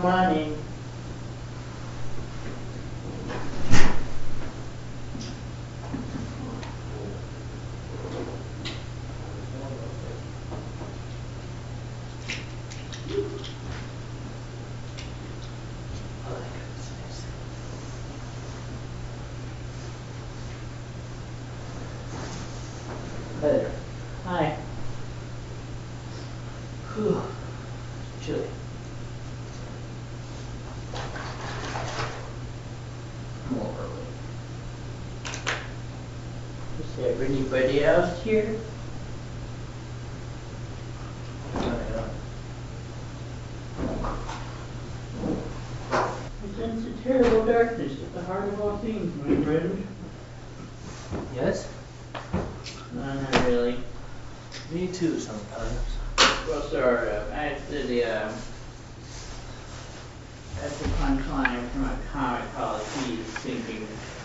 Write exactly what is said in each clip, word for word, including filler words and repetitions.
Come on in. Hi there. Hi. Whew. Chilly. I'm a little early. Is there anybody else here? Oh, yeah. I sense a terrible darkness at the heart of all things, my friend. Yes? No, not really. Me too sometimes. Well, sort of. Actually, the, um, that's a punchline from a comic called He's Thinking.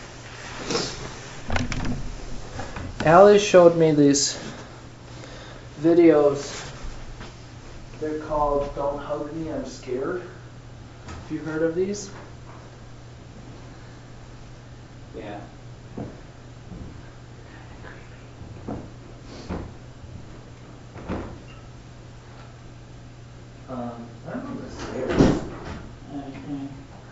Allie showed me these videos. They're called Don't Hug Me, I'm Scared. Have you heard of these? Yeah. Um, I don't know the scared. Okay.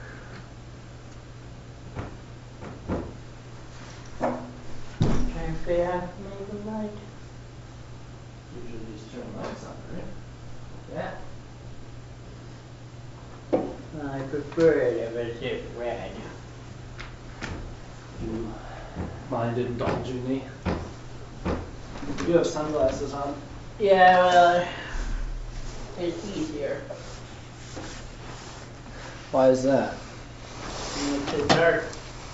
Try and figure out maybe the light. Usually just turn the lights on, right? Yeah. Well, I prefer it if it's just red. Do you mind indulging me? You have sunglasses on? Yeah, well, it's easier. Why is that? It's too dark.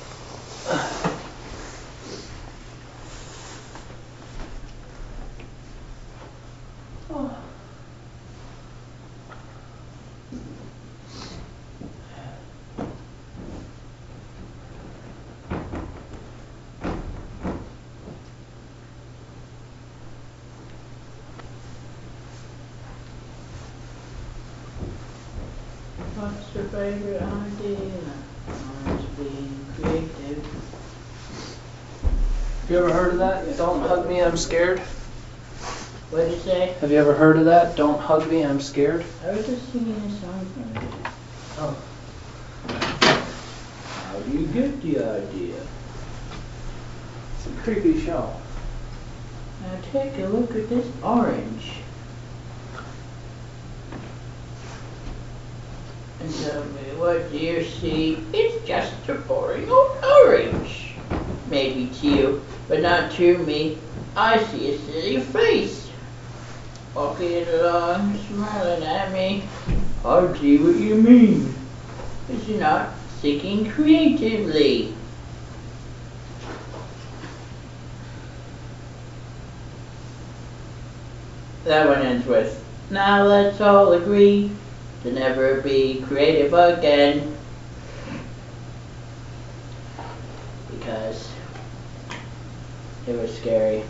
Oh. What's your favorite idea? Mine's being creative. Have you ever heard of that? Don't hug me, I'm scared. What did you say? Have you ever heard of that? Don't hug me, I'm scared. I was just singing a song from it. Oh. How do you get the idea? It's a creepy show. Now take a look at this orange. And tell me, what do you see? It's just a boring old orange. Maybe to you, but not to me. I see a silly face. Walking along, smiling at me. I see what you mean. But you're not thinking creatively. That one ends with, now let's all agree to never be creative again. Because it was scary.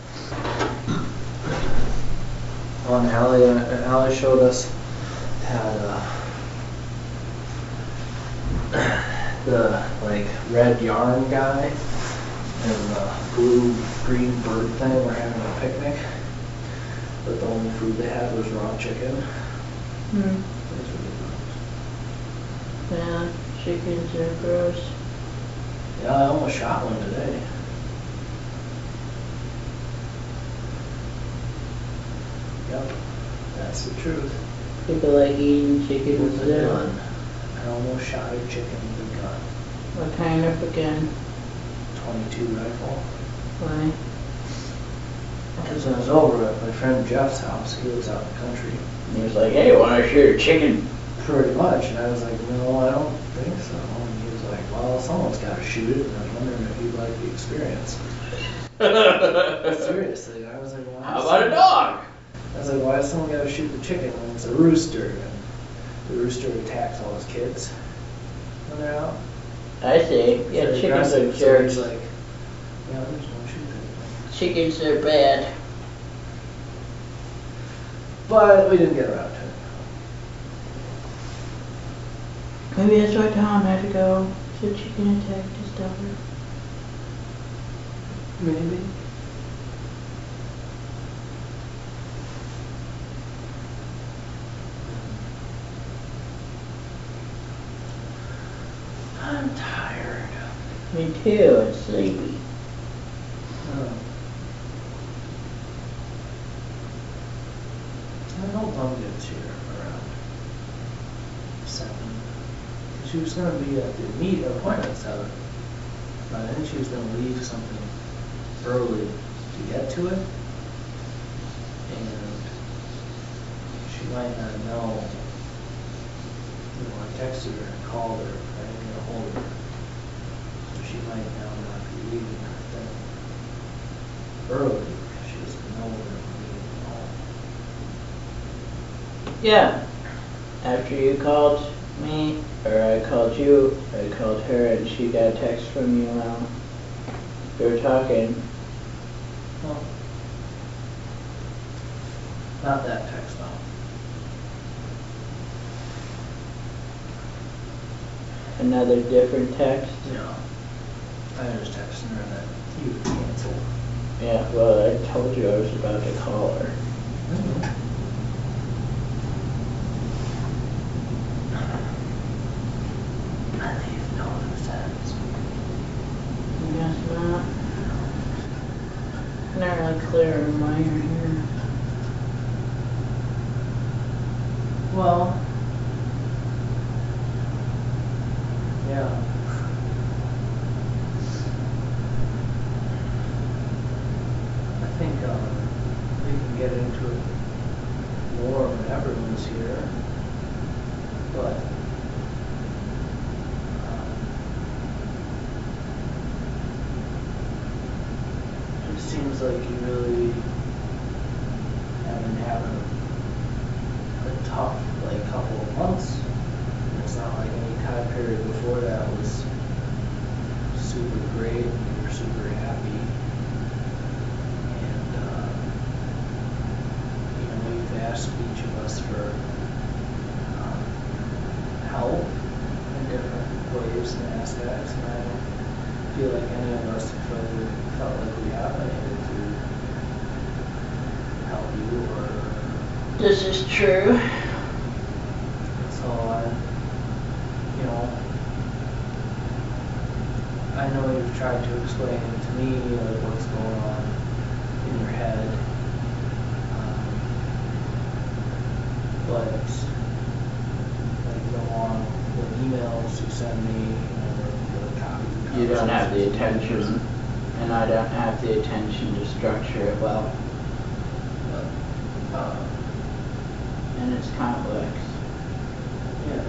Well, and Allie, uh, Allie showed us had uh, the like red yarn guy and the blue green bird thing were having a picnic, but the only food they had was raw chicken. Hmm. It was really Yeah, chickens are gross. gross. Yeah, I almost shot one today. Yep, that's the truth. People like eating chicken With with a a gun. I almost shot a chicken with a gun. What kind of a gun? twenty-two rifle. Why? Because I was over at my friend Jeff's house. He lives out in the country. And he was like, hey, want to shoot a chicken? Pretty much. And I was like, no, I don't think so. And he was like, well, someone's got to shoot it. And I was wondering if you'd like the experience. Seriously. I was like, why? How about a dog? I was like, why does someone got to shoot the chicken when it's a rooster? And the rooster attacks all his kids when they're out. I see. Yeah, Very chickens are aggressive. So he's jerks. like, yeah, I'm just going to shoot it. Chickens are bad. But we didn't get around to it. Maybe that's why Tom had to go, so she can attack his daughter. Maybe. I'm tired. Me too, and sleepy. Oh. I hope Mom gets here around seven. She was gonna be at the meet appointment at seven, but I think she was gonna leave something early to get to it, and she might not know. You know, I texted her and called her, I didn't get a hold of her, so she might now not be leaving her thing early because she doesn't know where we're leaving home. Yeah. After you called me, or I called you, I called her and she got a text from you while we were talking. Oh. Not that text, no. Another different text? No. I was just texting her that you would cancel. Yeah, well, I told you I was about to call her. Mm-hmm. I leave no loose ends. I guess not. Not really clear on why you're here. Well, yeah. I think um, we can get into it more when everyone's here, but um, it seems like you really have been having a tough like couple of months. It's not like any time period before that was super great and you were super happy. And uh, you know, you've asked each of us for um, help in different ways and aspects, and I don't feel like any of us have really felt like we have been able to help you or. This is true. So I, you know, I know you've tried to explain to me like what's going on in your head, um, but like go on the emails you send me, you know, the, the copy. You don't have the attention, and I don't have the attention to structure it well. But, uh, and it's complex. yeah.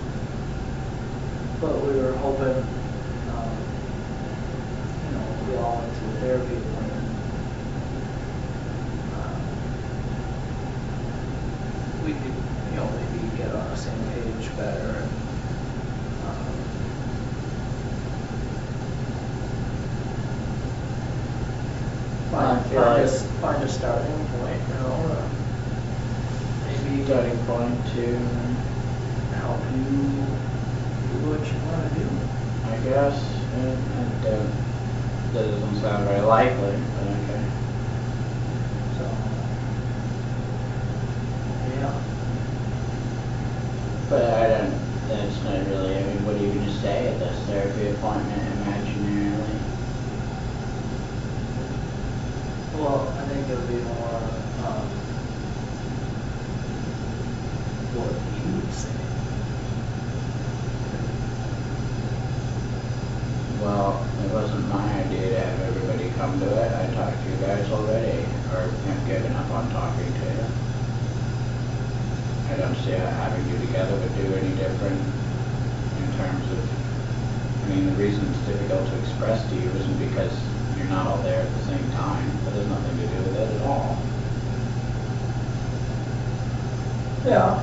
But we were hoping, um, you know, we all went to the therapy appointment. Um, we could, you know, maybe get on the same page better and um, find, I feel find, like a, find a starting point, you know, uh, maybe starting point to, help you do what you want to do. I guess, and, and uh, that doesn't sound very likely, but okay. So, yeah. But I don't, that's not really, I mean, what are you going to say at this therapy appointment imaginarily? Well, I think it'll be more um, what you would say. Well, it wasn't my idea to have everybody come to it. I talked to you guys already, or have given up on talking to you. I don't see how having you together would do any different in terms of, I mean, the reason it's difficult to express to you isn't because you're not all there at the same time. That has nothing to do with it at all. Yeah.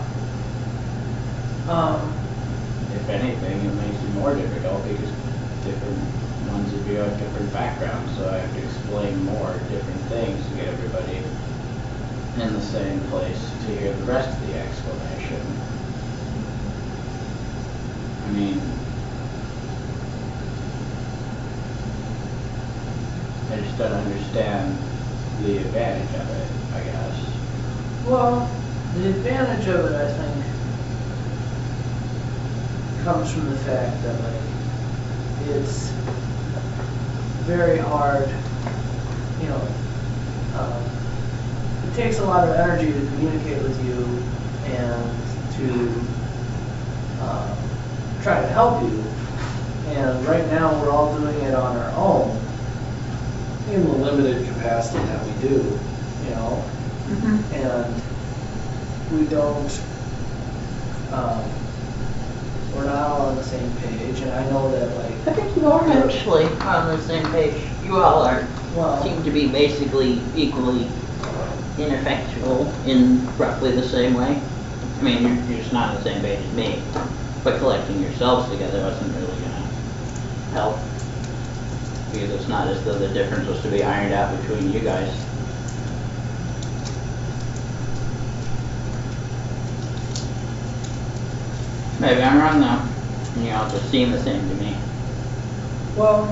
Um, If anything, it makes it more difficult because different ones of you have different backgrounds, so I have to explain more different things to get everybody in the same place to hear the rest of the explanation. I mean, I just don't understand the advantage of it, I guess. Well, the advantage of it, I think, comes from the fact that, like, it's very hard, you know, um, it takes a lot of energy to communicate with you and to uh, try to help you. And right now we're all doing it on our own in the limited capacity that we do, you know. Mm-hmm. And we don't, um, we're not all on the same page, and I know that, like... I think you are actually on the same page. You all are. Well, seem to be basically equally ineffectual in roughly the same way. I mean, you're, you're just not on the same page as me. But collecting yourselves together wasn't really gonna help. Because it's not as though the difference was to be ironed out between you guys. Maybe I'm wrong though. And you all just seem the same to me. well,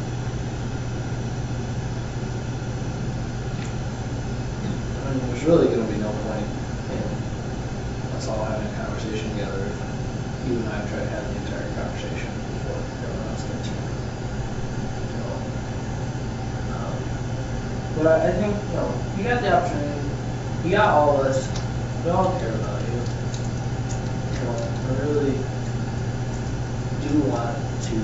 I mean, there's really going to be no point in us all having a conversation together if you and I try to have the entire conversation before everyone else gets here. You know? Um, but I, I think, you know, you got the opportunity, you got all of us, we all care about you. You know, I really do want to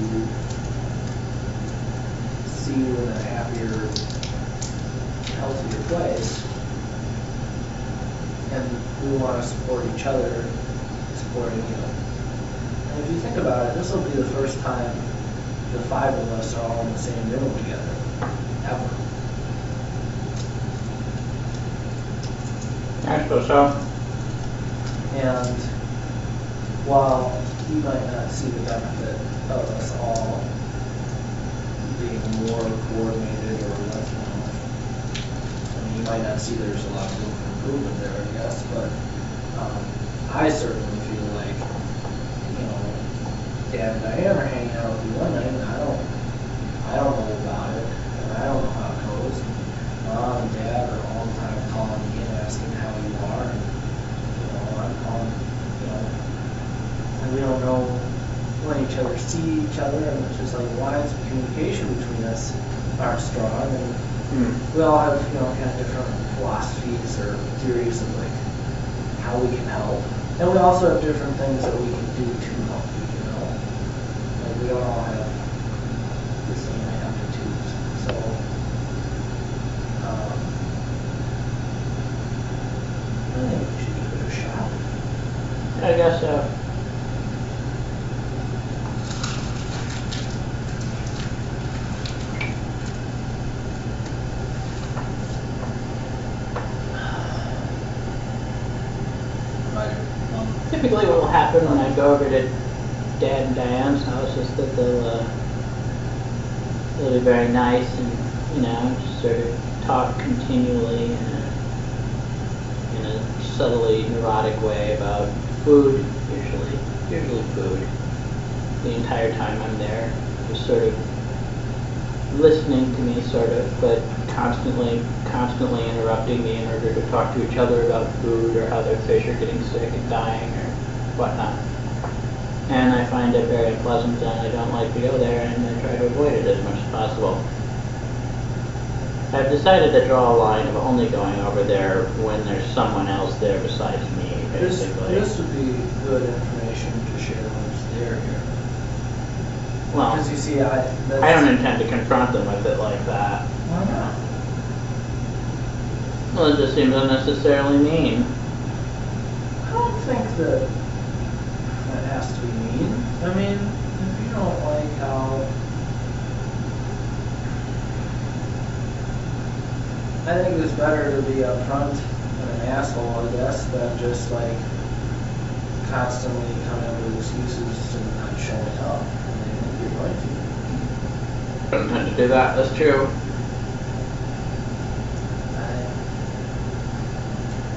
see you in a happier, healthier place. And we want to support each other, supporting you. And if you think about it, this will be the first time the five of us are all in the same room together, ever. I suppose so. And while you might not see the benefit of us all being more coordinated or less, you know, I mean, you might not see there's a lot of room for improvement there, I guess, but um, I certainly feel like, you know, Dad and Diane are hanging out with you one night, and I don't, I don't know about it, and I don't know how it goes. And Mom and Dad are all the time calling me and asking how you are, and you know, I'm calling, you know, and we don't know when each other see each other, and it's just like lines of communication between us aren't strong, and Hmm. we all have, you know, kind of different philosophies or theories of like how we can help, and we also have different things that we can do to help you, you know. Like we don't all have the same aptitudes, so um, I think we should give it a shot. I guess so. Typically what will happen when I go over to Dad and Diane's house is that they'll, uh, they'll be very nice and, you know, just sort of talk continually in a, in a subtly neurotic way about food, usually, usually food. The entire time I'm there, just sort of listening to me, sort of, but constantly, constantly interrupting me in order to talk to each other about food or how their fish are getting sick and dying or whatnot. And I find it very unpleasant and I don't like to go there and I try to avoid it as much as possible. I've decided to draw a line of only going over there when there's someone else there besides me, This, basically. this would be good information to share once they're here. Well, Because you see, I... That's, I don't intend to confront them with it like that. Why not? Well, it just seems unnecessarily mean. I don't think that that has to be mean. I mean, if you don't like how... I think it's better to be upfront and an asshole, I guess, than just like constantly coming up with excuses and not showing up. I mean, I think you're going to. I don't intend to do that, that's true.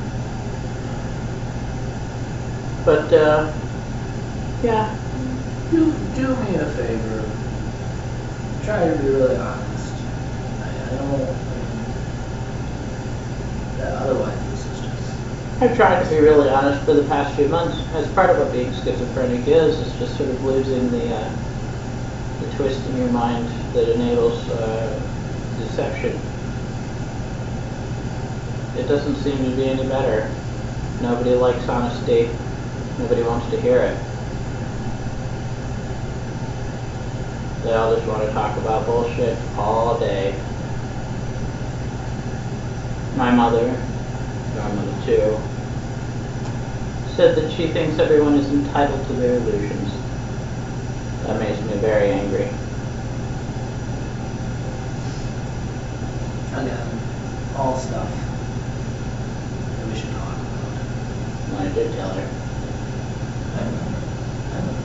But, uh, yeah, do, do me a favor. Try to be really honest. I, I don't, I mean, that otherwise this is just... I've tried to be really honest for the past few months. As part of what being schizophrenic is, it's just sort of losing the, uh, the twist in your mind that enables uh, deception. It doesn't seem to be any better. Nobody likes honesty. Nobody wants to hear it. They all just want to talk about bullshit all day. My mother, your mother too, said that she thinks everyone is entitled to their illusions. That makes me very angry. Again, all stuff that we should talk about. I did tell her. I know. I know.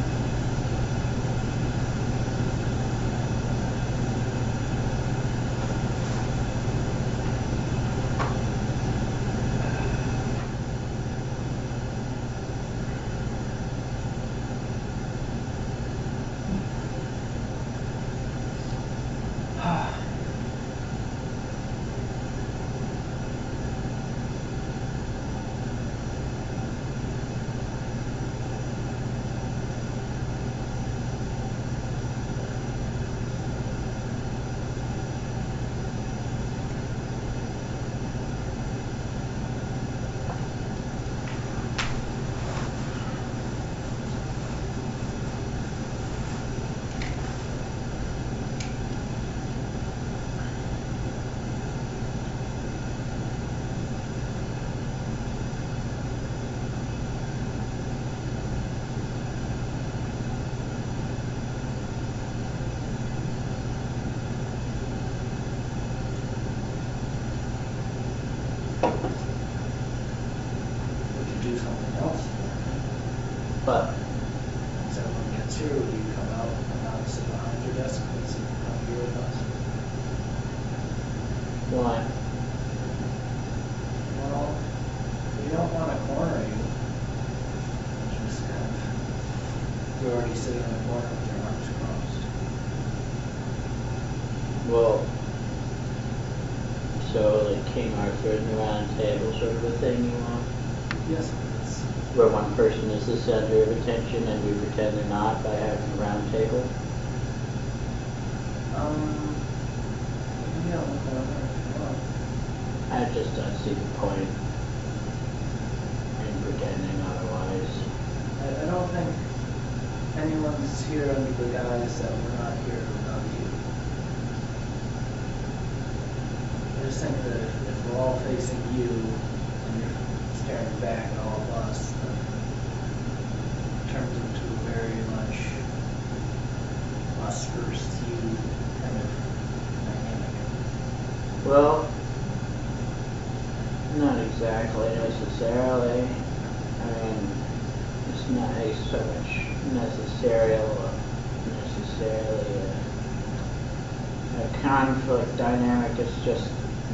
Would you do something else? But Once everyone gets here, would you come out and not sit behind your desk and sit down here with us? why? Well, we don't want to corner you. Just kind of, you're already sitting in the corner with your arms crossed. Well, so like King Arthur and the Round Table sort of a thing you want? Yes, it's, Where one person is the center of attention and we pretend they're not by having a round table? um, yeah, in the corner if you want. I just don't see the point in pretending otherwise. I, I don't think anyone's here under the guise that we're not here without you. I just think that if, if we're all facing you and you're staring back at all of us, then it turns into a very much us versus you kind of dynamic. Well, not exactly necessarily. I mean, it's not a so much necessarial, necessarily a, a conflict dynamic. It's just,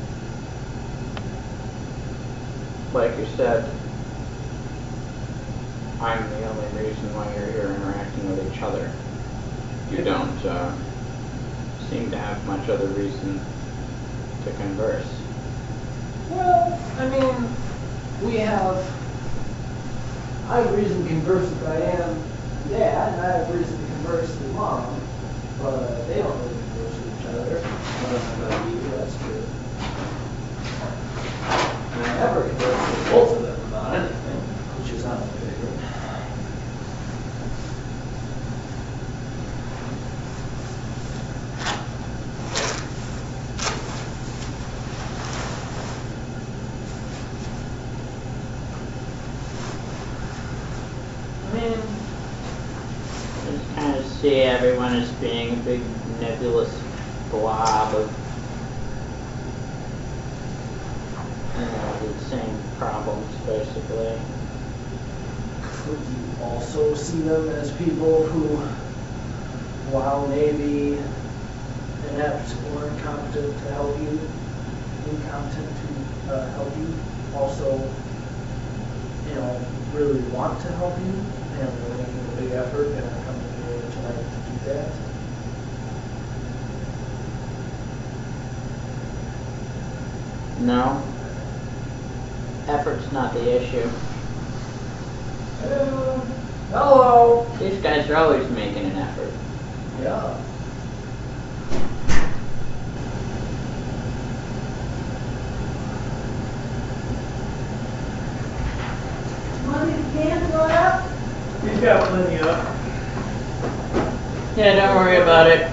like you said, I'm the only reason why you're here interacting with each other. You don't uh, seem to have much other reason to converse. Well, I mean, we have, I have reason to converse with Diane and Dad, and I have reason to converse with Mom, but they don't really converse with each other. I don't know about you, that's true. And I never converse with both of them about anything, which is not my favorite. I mean, I just kind of see everyone as being a big nebulous blob of, you know, the same problems, basically. could you also see them as people who, while maybe inept or incompetent to help you, incompetent to uh, help you, also, you know, really want to help you, and they're making a big effort and are coming here No. Effort's not the issue. Uh, hello. These guys are always making an effort. Yeah. Money can go up? He's got plenty up. Yeah, don't worry about it.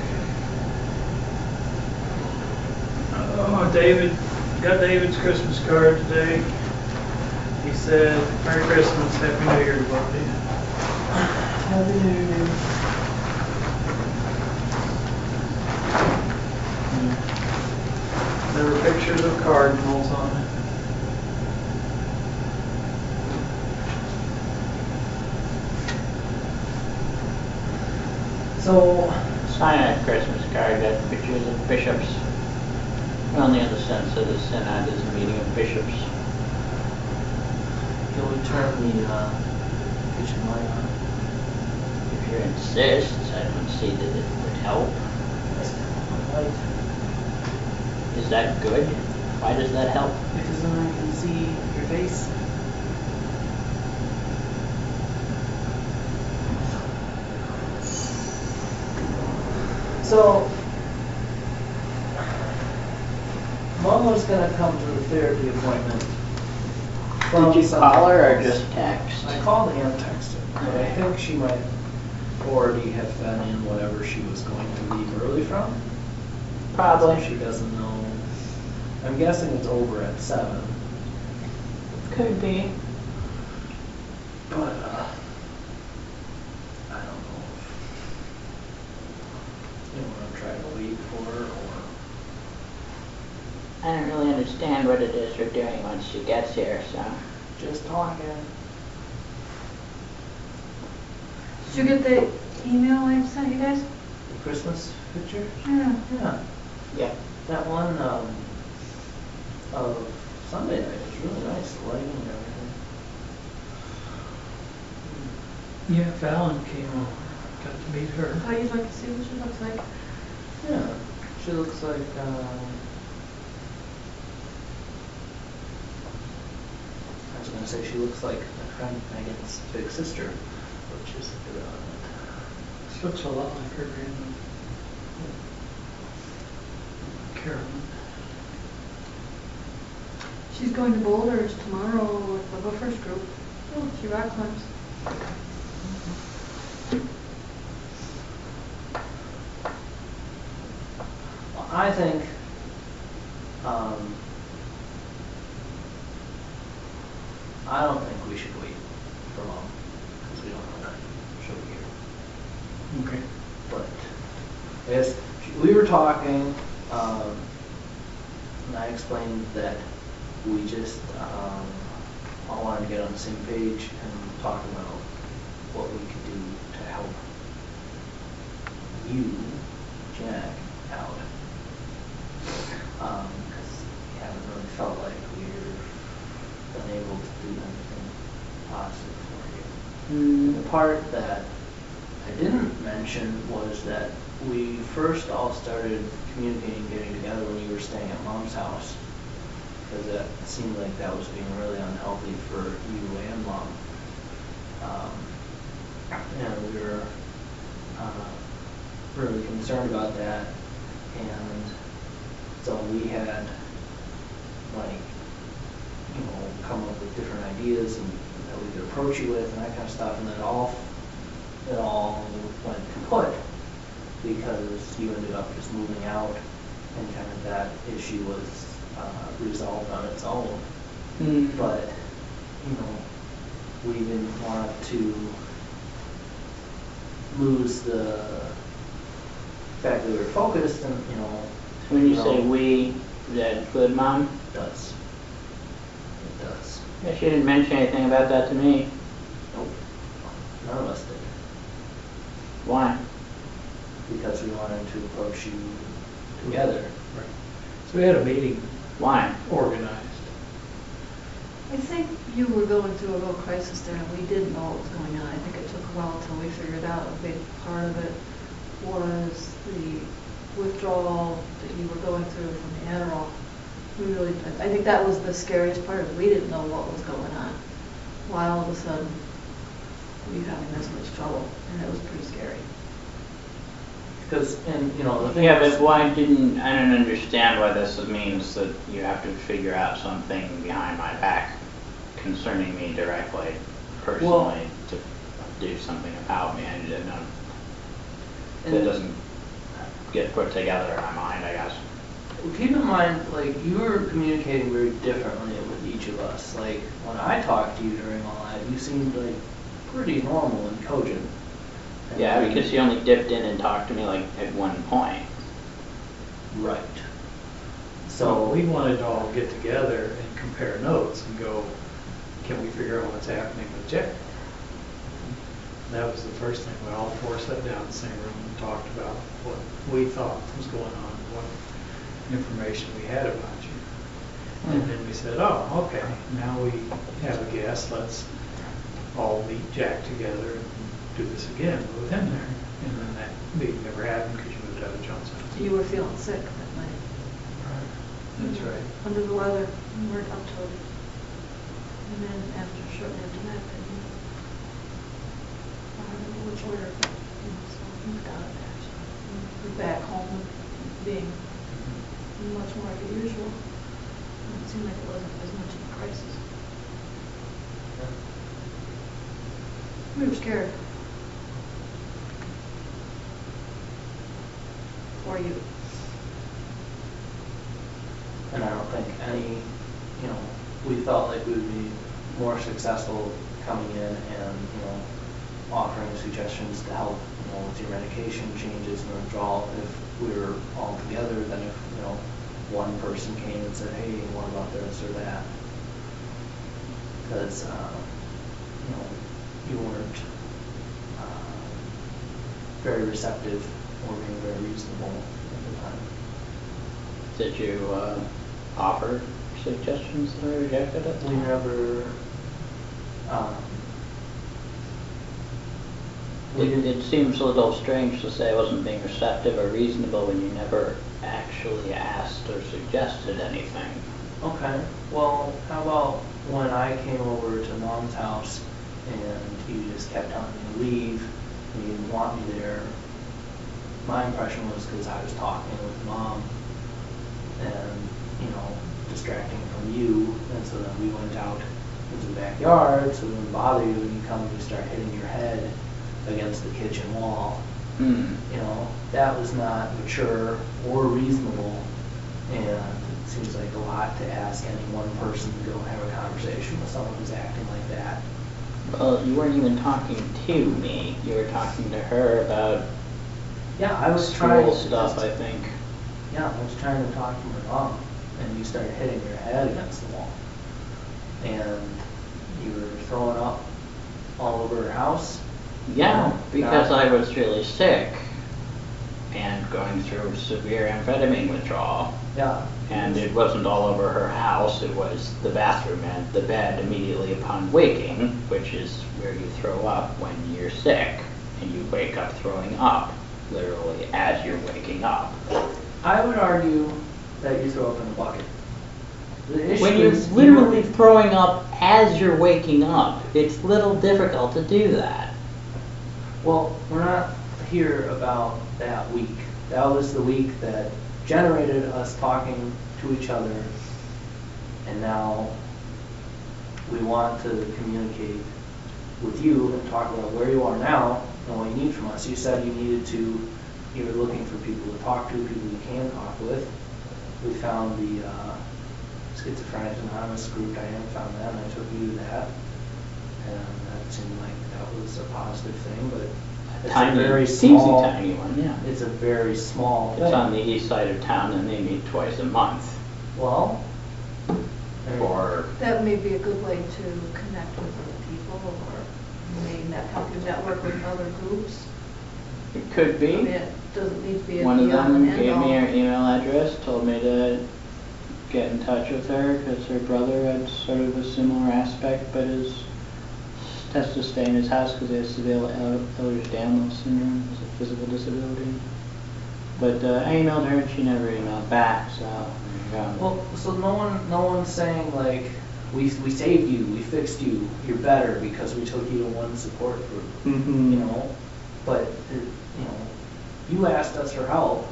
Oh, David, got David's Christmas card today. He said, Merry Christmas, Happy New Year, everybody. Happy New Year. There were pictures of cardinals on it. So, Sign that Christmas card, got pictures of bishops. Only in the sense of the synod is a meeting of bishops. can we turn the uh, kitchen light on? If you insist, I don't see that it would help. Let's turn on the light. Is that good? Why does that help? Because then I can see your face. So, Mom was gonna come to the therapy appointment. Did you from call her or someplace. just text? I called and texted. But I think she might already have fed in whatever she was going to leave early from. Probably. So she doesn't know. I'm guessing it's over at seven. Could be. But uh, I don't know if you want to try to wait for her or. I don't really understand what it is we're doing once she gets here, so. Just talking. Did you get the email I sent you guys? The Christmas picture? Yeah. Yeah. Yeah. That one um, of Sunday night was really nice, the lighting and everything. Yeah, Fallon came over. Got to meet her. Thought you'd like to see what she looks like. Yeah, she looks like, um, I was gonna say she looks like my friend Megan's big sister, which is irrelevant. She looks a lot like her grandmother, Carolyn. She's going to Boulders tomorrow with the Hoofers group. Oh, she rock climbs. Well, I think, um, I don't think we should wait for Mom, because we don't know when she'll be here. Okay. But, I guess, we were talking, um, and I explained that we just, um, all wanted to get on the same page and talk about what we could do to help you, Jack, out. Um, because we haven't really felt like we've been able to do anything positive for you. And the part that I didn't mention was that we first all started communicating, getting together when you were staying at Mom's house. Because that seemed like that was being really unhealthy for you and Mom. Um, and we were uh, really concerned about that. And so we had, like, you know, come up with different ideas and that we could approach you with and that kind of stuff. And then it all, it all went kaput because you ended up just moving out and kind of that issue was uh, resolved on its own. Mm. But, you know, we didn't want to lose the fact that we were focused and, you know. When you know, say we, does that include Mom? It does. It does. Yeah, she didn't mention anything about that to me. Nope. None of us did. Why? Because we wanted to approach you together. Right. So we had a meeting Why? organized. I think you were going through a real crisis there, and we didn't know what was going on. I think it took a while until we figured out a big part of it was the withdrawal that you were going through from the Adderall. We really, I I think that was the scariest part, is we didn't know what was going on. Why all of a sudden we having this much trouble, and it was pretty scary. Because, and, you know, the thing Yeah, is, but why didn't, I don't understand why this means that you have to figure out something behind my back concerning me directly, personally, Well- to do something about me. I didn't know. And- That doesn't get put together in my mind, I guess. well, keep in mind, like, you were communicating very differently with each of us. Like, when I talked to you during all that, you seemed like pretty normal and cogent. And Yeah, then- because you only dipped in and talked to me like at one point. Right. So So, we wanted to all get together and compare notes and go, can we figure out what's happening with Jack? That was the first thing. We all four sat down in the same room and talked about what we thought was going on, what information we had about you. And then we said, oh, okay, now we have a guest, let's all meet Jack together and do this again with him there. And then that meeting never happened because you moved out of John's house. You were feeling sick that night. That's right. Under the weather, you weren't up to it. And then after, shortly after that, then you, I don't remember which order, but, you know, so you got it there, so you're back home and being much more like usual. And it seemed like it wasn't as much of a crisis. We were scared. For you. and I don't think any, you know, we felt like we would be more successful coming in and, you know, offering suggestions to help, you know, with your medication changes and withdrawal if we were all together than if, you know, one person came and said, hey, what about this or that? Because, uh, you know, you weren't uh, very receptive or being very reasonable at the time. Did you uh, offer suggestions that I rejected at the We time? never, um, we It, didn't, it seems a little strange to say I wasn't being receptive or reasonable when you never actually asked or suggested anything. okay, well, how about when I came over to Mom's house and you just kept telling me to leave and you didn't want me there? My impression was because I was talking with Mom and, you know, distracting from you, and so then we went out into the backyard so it wouldn't bother you and you come and you start hitting your head against the kitchen wall. Hmm. You know, that was not mature or reasonable, and it seems like a lot to ask any one person to go have a conversation with someone who's acting like that. Well, you weren't even talking to me. You were talking to her about Yeah, I was trying school to stuff, just- I think. Yeah, I was trying to talk to my mom, and you started hitting your head against the wall. And you were throwing up all over her house. Yeah, No, because not- I was really sick and going through severe amphetamine withdrawal. Yeah. And it wasn't all over her house, it was the bathroom and the bed immediately upon waking, which is where you throw up when you're sick, and you wake up throwing up, literally as you're waking up. I would argue that you throw up in a bucket. The issue When you're is you literally were- throwing up as you're waking up, it's little difficult to do that. Well, we're not here about that week. That was the week that generated us talking to each other, and now we want to communicate with you and talk about where you are now and what you need from us. You said you needed to, you were looking for people to talk to, people you can talk with. We found the uh, Schizophrenic Anonymous group. Diane found that, and I took you to that. And that seemed like that was a positive thing, but it's Tiny, a very teensy small, tiny one, yeah. it's a very small thing. It's on the east side of town and they meet twice a month. Well, I mean, Or, That may be a good way to connect with other people, or may net help you network with other groups. it could I mean, be. it doesn't need to be a One of be all them and end gave me all. her email address, told me to get in touch with her because her brother had sort of a similar aspect, but is has to stay in his house because he has severe El- Ehlers-Danlos syndrome, it's a physical disability. But uh, I emailed her and she never emailed back, so there you go. Well, so no one, no one's saying like, we, we saved you, we fixed you, you're better because we took you to one support group, Mhm. you know? But, it, you know, you asked us for help.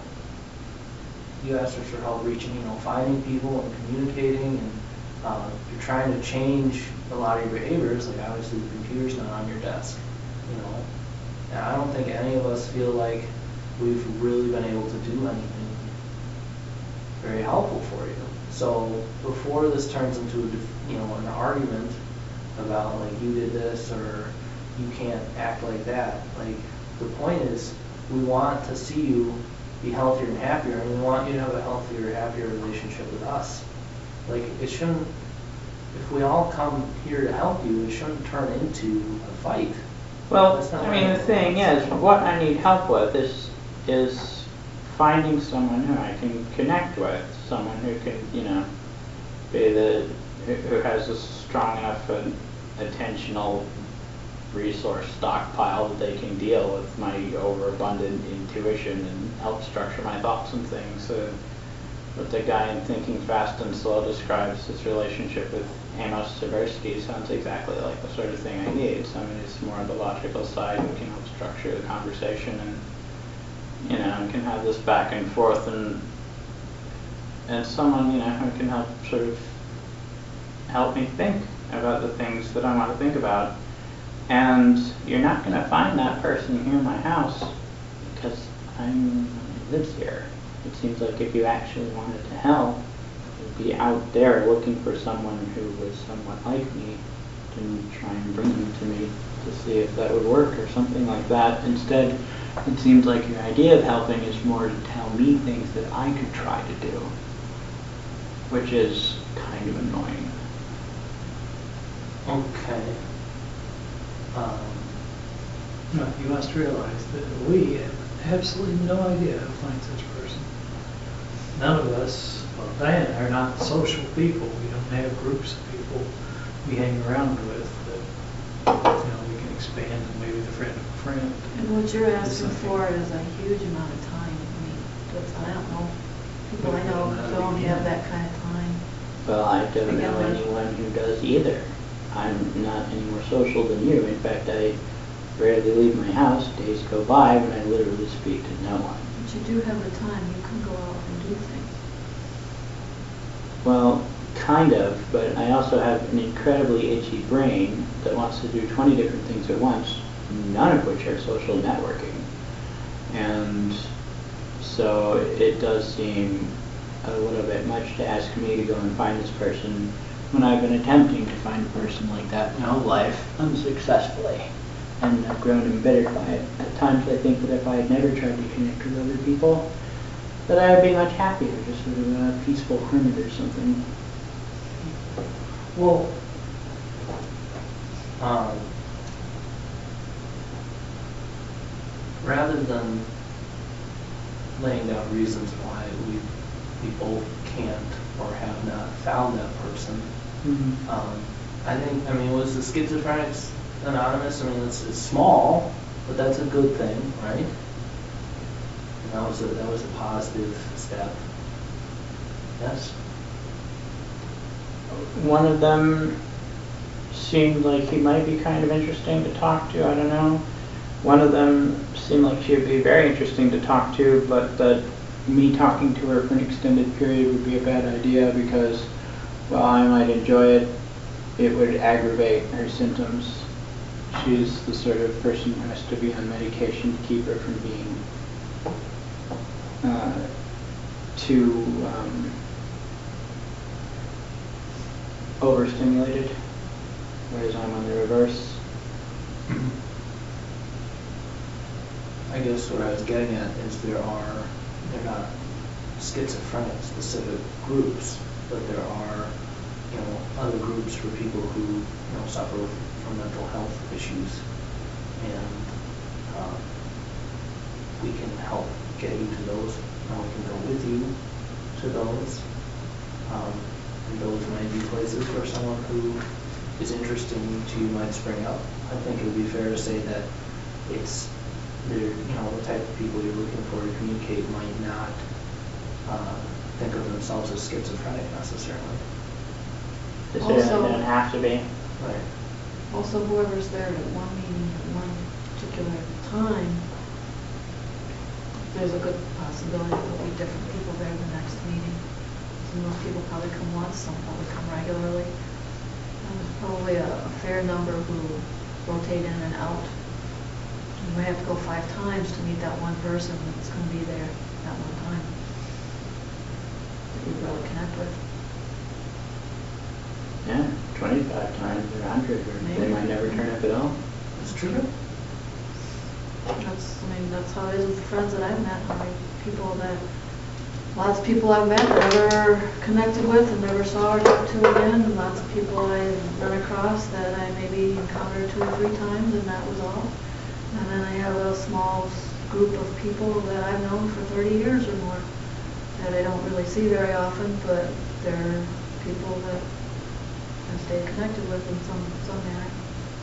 You asked us for help reaching, you know, finding people and communicating, and uh, you're trying to change a lot of your behaviors. Like obviously the computer's not on your desk, you know. And I don't think any of us feel like we've really been able to do anything very helpful for you. So before this turns into a, dif- you know, an argument about like you did this or you can't act like that, like the point is we want to see you be healthier and happier, and we want you to have a healthier, happier relationship with us. Like it shouldn't, if we all come here to help you, it shouldn't turn into a fight. Well, That's not I what mean, I the thing want. is, what I need help with is is finding someone who I can connect with, someone who can, you know, be the who who has a strong enough an attentional resource stockpile that they can deal with my overabundant intuition and help structure my thoughts and things. Uh, what the guy in Thinking Fast and Slow describes his relationship with Amos Tversky sounds exactly like the sort of thing I need. Someone who's more on the logical side who can help structure the conversation and, you know, and can have this back and forth, and and someone, you know, who can help sort of help me think about the things that I want to think about. And you're not going to find that person here in my house because I'm I lives here. It seems like if you actually wanted to help, you'd be out there looking for someone who was somewhat like me to try and bring them to me to see if that would work or something like that. Instead, it seems like your idea of helping is more to tell me things that I could try to do, which is kind of annoying. Okay. Um, No, you must realize that we have absolutely no idea how to find such a person. None of us, well, Diane and I are not social people. We don't have groups of people we hang around with that, you know, we can expand and maybe the friend of a friend. And what you're asking something. for is a huge amount of time. I mean, that's, I don't know, people I know But we don't know how to don't begin. have that kind of time. Well, I don't Again, know like- anyone who does either. I'm not any more social than you. In fact, I rarely leave my house. Days go by when I literally speak to no one. But you do have the time, you can go out and do things. Well, kind of, but I also have an incredibly itchy brain that wants to do twenty different things at once, none of which are social networking. And so it does seem a little bit much to ask me to go and find this person when I've been attempting to find a person like that my whole life unsuccessfully. And I've grown embittered by it. At times I think that if I had never tried to connect with other people, that I would be much happier, just sort of a peaceful hermit or something. well, um, rather than laying down reasons why we we both can't or have not found that person, Mm-hmm. um, I think, I mean, was the Schizophrenics Anonymous, I mean, it's, it's small, but that's a good thing, right? And that was a, that was a positive step. Yes? One of them seemed like he might be kind of interesting to talk to, I don't know. One of them seemed like she would be very interesting to talk to, but that me talking to her for an extended period would be a bad idea because, while I might enjoy it, it would aggravate her symptoms. She's the sort of person who has to be on medication to keep her from being uh, too um, overstimulated, whereas I'm on the reverse. I guess what I was getting at is there are, they're not schizophrenic specific groups, but there are, you know, other groups for people who, you know, suffer from mental health issues. And um, we can help get you to those, and we can go with you to those. Um, and those might be places where someone who is interesting to you might spring up. I think it would be fair to say that it's, they're, you know, the type of people you're looking for to communicate communicate might not uh, think of themselves as schizophrenic necessarily. It Also- certainly don't have to be. Right. Also, whoever's there at one meeting at one particular time, there's a good possibility there'll be different people there the next meeting. So most people probably come once, some probably come regularly. And there's probably a, a fair number who rotate in and out. You might have to go five times to meet that one person that's going to be there at one time that you really connect with. Yeah, twenty-five times or a hundred, or they Maybe. might never turn up at all. It's true. That's, I mean, that's how it is with the friends that I've met, how many people that, lots of people I've met, never connected with and never saw or talked to again, and lots of people I've run across that I maybe encountered two or three times, and that was all. And then I have a small s- group of people that I've known for thirty years or more, that I don't really see very often, but they're people that I've stayed connected with in some, some manner.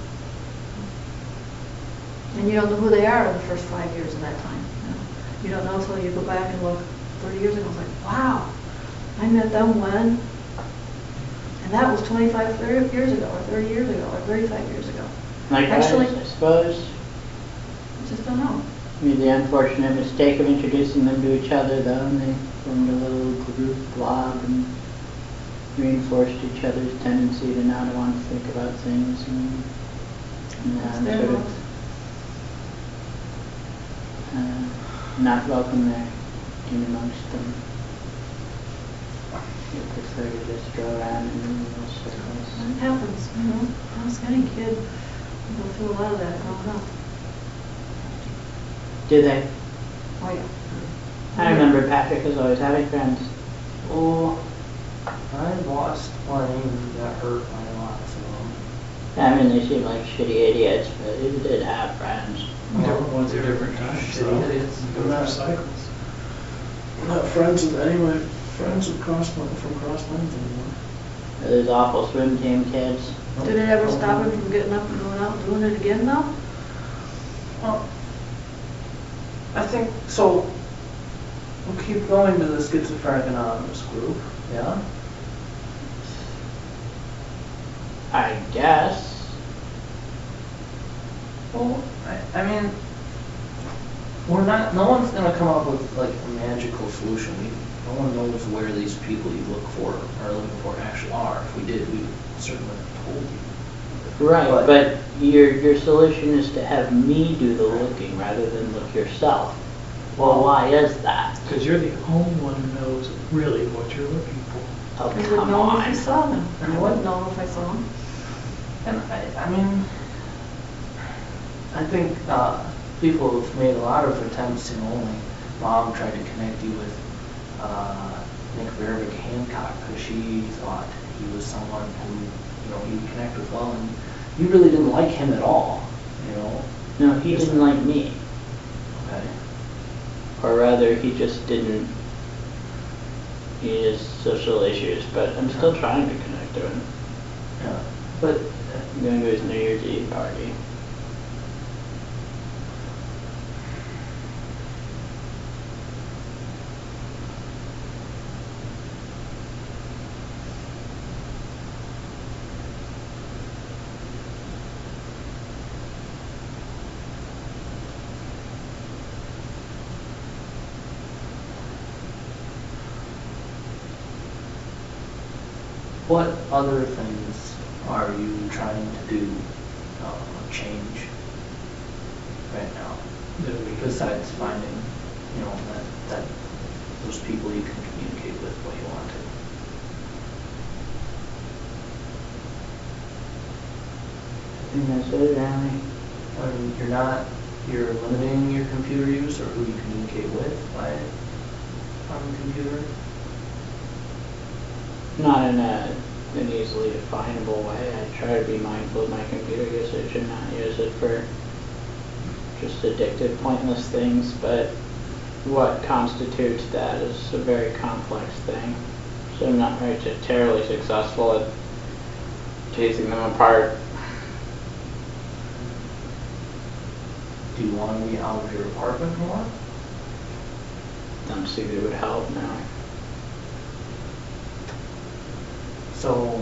And you don't know who they are in the first five years of that time. You know? You don't know until you go back and look thirty years ago. It's like, wow, I met them when, and that was twenty-five, thirty years ago, or thirty years ago, or thirty-five years ago. Likewise, Actually- I suppose, I just don't know. made the unfortunate mistake of introducing them to each other, though, and they formed a little group blog and reinforced each other's tendency to not want to think about things, and, and That's um, their sort loss. of uh, not welcome there in amongst them. They prefer to just go around in little circles. It happens, you know. Ask any kid. You go through a lot of that growing up. Do they? Oh, yeah. I remember Patrick was always having friends. Oh, I lost plenty and got hurt by lots of them. I mean, they seem like shitty idiots, but he did have friends. Different ones at different times, so Shitty idiots. go through cycles. I'm not friends with any of my friends with cross from cross lanes anymore. Those awful swim team kids. Did it ever stop him from getting up and going out and doing it again, though? Well, I think, so, we'll keep going to the Schizophrenic Anonymous group, yeah? I guess. Well, I, I mean, we're not, no one's gonna come up with like a magical solution. We, no one knows where these people you look for, are looking for actually are. If we did, we would certainly have told you. Right, But- but your your solution is to have me do the looking rather than look yourself. Well, why is that? Because you're the only one who knows really what you're looking for. Oh, I would come know on. if I saw them. I wouldn't know if I saw them. And I, I mean, I think uh, people have made a lot of attempts, you know, like Mom tried to connect you with uh, Nick Verbeek Hancock because she thought he was someone who, you know, you'd connect with well, and you really didn't like him at all, you know. No, he didn't like me. Okay. Or rather, he just didn't. He has social issues, but I'm still trying to connect to him. Yeah. But I'm going to his New Year's Eve party. what other things are you trying to do, uh, change right now? That we can- Besides finding, you know, that, that, those people you can communicate with what you want to. I think that's it, Allie. I mean, you're not, you're limiting your computer use or who you communicate with by, on the computer? Not in a, an easily definable way. I try to be mindful of my computer usage and not use it for just addictive, pointless things, but what constitutes that is a very complex thing. So I'm not very t- terribly successful at teasing them apart. Do you want to be out of your apartment more? don't see that it would help now. So,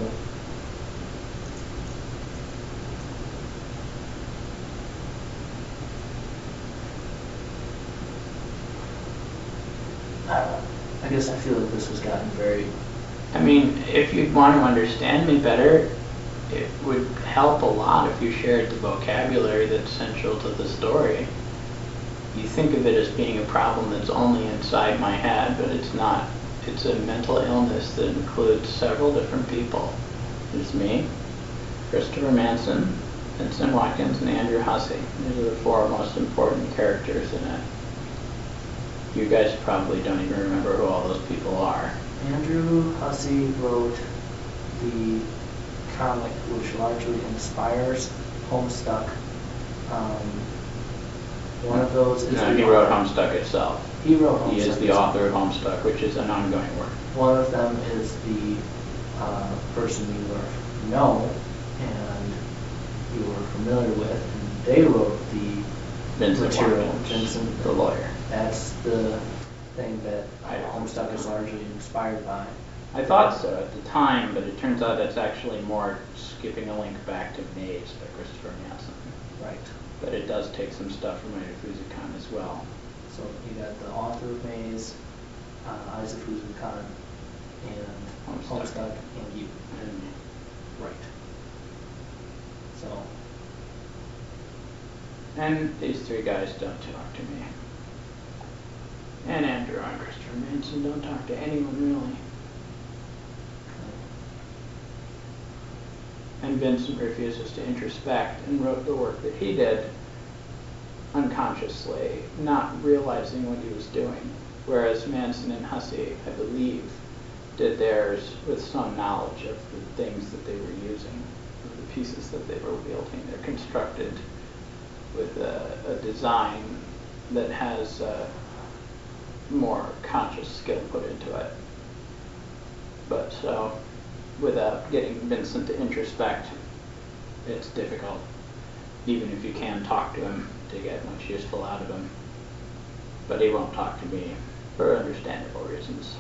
I don't know. I guess I feel like this has gotten very, I mean, if you'd want to understand me better, it would help a lot if you shared the vocabulary that's central to the story. You think of it as being a problem that's only inside my head, but it's not. It's a mental illness that includes several different people. There's me, Christopher Manson, Vincent Watkins, and Andrew Hussey. These are the four most important characters in it. You guys probably don't even remember who all those people are. Andrew Hussey wrote the comic which largely inspires Homestuck. Um, one of those is... No, he wrote Homestuck itself. He wrote Homestuck. He is the author of Homestuck, which is an ongoing work. One of them is the uh, person you are, know and you are familiar with, and they wrote the Vincent material. Watkins, Vincent, the lawyer. That's the thing that I don't Homestuck is largely inspired by. I thought so at the time, but it turns out that's actually more skipping a link back to Maze by Christopher Manson. Right. But it does take some stuff from Fuzikon as well. So you got the author of Maze, uh, Eyes of Fuzikon, and Homestuck. Homestuck, and you. And Right. So, And these three guys don't talk to me. And Andrew and Christopher Manson don't talk to anyone really. And Vincent refuses to introspect and wrote the work that he did unconsciously, not realizing what he was doing. Whereas Manson and Hussey, I believe, did theirs with some knowledge of the things that they were using, of the pieces that they were wielding. They're constructed with a, a design that has uh, more conscious skill put into it. But so, without getting Vincent to introspect, it's difficult, even if you can talk to him, to get much useful out of him. But he won't talk to me for understandable reasons.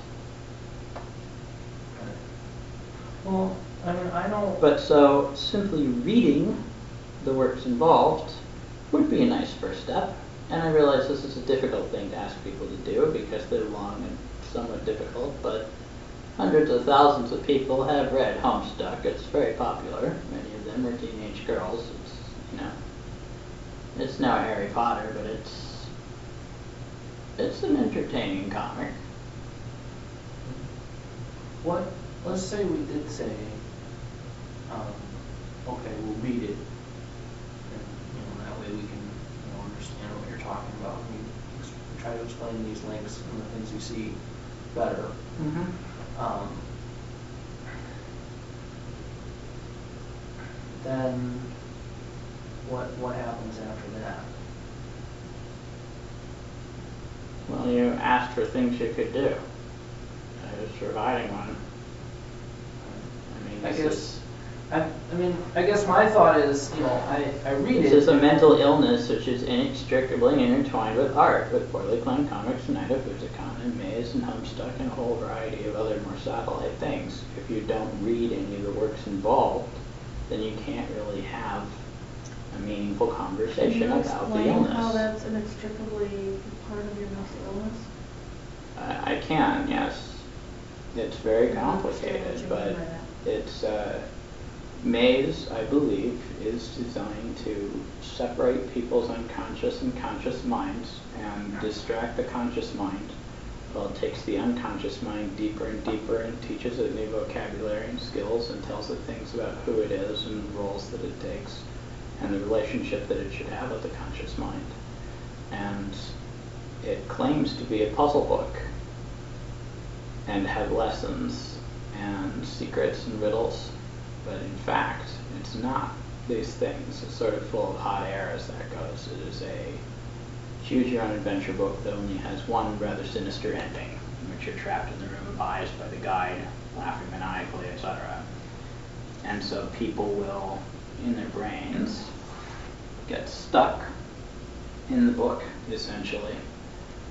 well, I mean, I don't. But so, simply reading the works involved would be a nice first step. And I realize this is a difficult thing to ask people to do because they're long and somewhat difficult, but hundreds of thousands of people have read Homestuck. It's very popular. Many of them are teenage girls. It's, you know, it's now Harry Potter, but it's it's an entertaining comic. What? Let's say we did say, um, okay, we'll read it, and you know that way we can, you know, understand what you're talking about. We ex- try to explain these links and the things you see better. Mm-hmm. Um, then what what happens after that? Well, you asked for things you could do. I was providing one. I mean, I this guess, is, I, I mean, I guess my thought is, you know, I, I read this it. is a mental illness which is inextricably intertwined with art, with Poorly Planned Comics, Night of Fuzikon, and Maze, and Homestuck, and a whole variety of other more satellite things. If you don't read any of the works involved, then you can't really have a meaningful conversation Can you about the explain illness. how that's inextricably part of your mental illness? I, I can, yes. It's very I don't understand what complicated, you but mean by that. it's, uh, Maze, I believe, is designed to separate people's unconscious and conscious minds and distract the conscious mind, while it takes the unconscious mind deeper and deeper and teaches it new vocabulary and skills and tells it things about who it is and the roles that it takes and the relationship that it should have with the conscious mind. And it claims to be a puzzle book and have lessons and secrets and riddles, but in fact, it's not these things. It's sort of full of hot air as that goes. It is a choose your own adventure book that only has one rather sinister ending, in which you're trapped in the room of eyes by the guide, laughing maniacally, et cetera. And so people will, in their brains, get stuck in the book, essentially,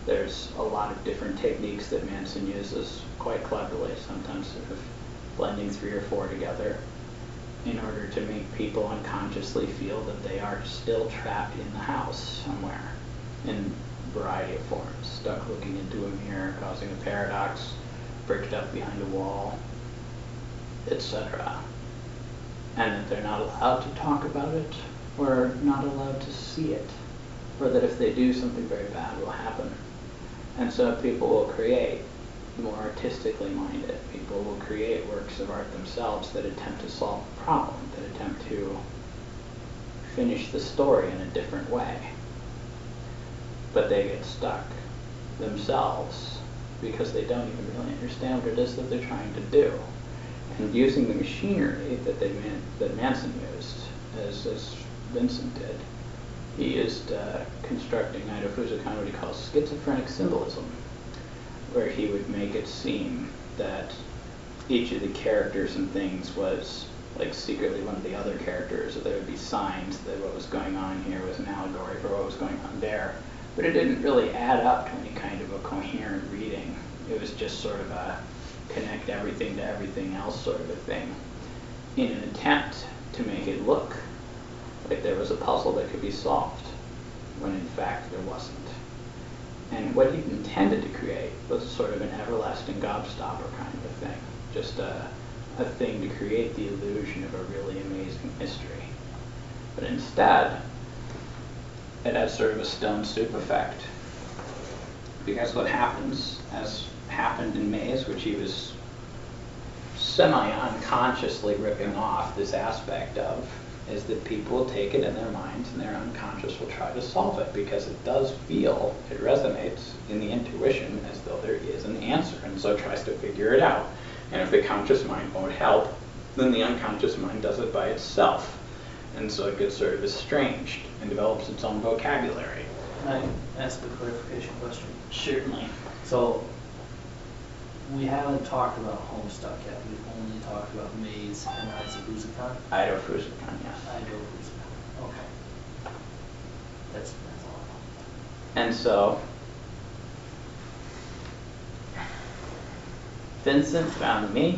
There's a lot of different techniques that Manson uses quite cleverly, sometimes sort of blending three or four together in order to make people unconsciously feel that they are still trapped in the house somewhere in a variety of forms, stuck looking into a mirror, causing a paradox, bricked up behind a wall, et cetera. And that they're not allowed to talk about it, or not allowed to see it, or that if they do, something very bad will happen. And so people will create, more artistically minded, people will create works of art themselves that attempt to solve the problem, that attempt to finish the story in a different way. But they get stuck themselves because they don't even really understand what it is that they're trying to do. And using the machinery that they man- that Manson used, as, as Vincent did, he used uh, constructing Ito Fusakami what he calls schizophrenic symbolism, where he would make it seem that each of the characters and things was like secretly one of the other characters, or there would be signs that what was going on here was an allegory for what was going on there. But it didn't really add up to any kind of a coherent reading. It was just sort of a connect everything to everything else sort of a thing, in an attempt to make it look like there was a puzzle that could be solved, when in fact there wasn't. And what he intended to create was sort of an everlasting gobstopper kind of a thing, just a, a thing to create the illusion of a really amazing mystery. But instead, it has sort of a stone soup effect. Because what happens, as happened in Maze, which he was semi-unconsciously ripping off this aspect of, is that people will take it in their minds and their unconscious will try to solve it, because it does feel, it resonates in the intuition as though there is an answer, and so it tries to figure it out. And if the conscious mind won't help, then the unconscious mind does it by itself. And so it gets sort of estranged and develops its own vocabulary. Can I ask a clarification question? Certainly. So, we haven't talked about Homestuck yet. We've only talked about Maze and Rise of Fusakami. Ito Fusakami, yes. Ito Fusakami. Okay. That's, that's all I know. And so, Vincent found me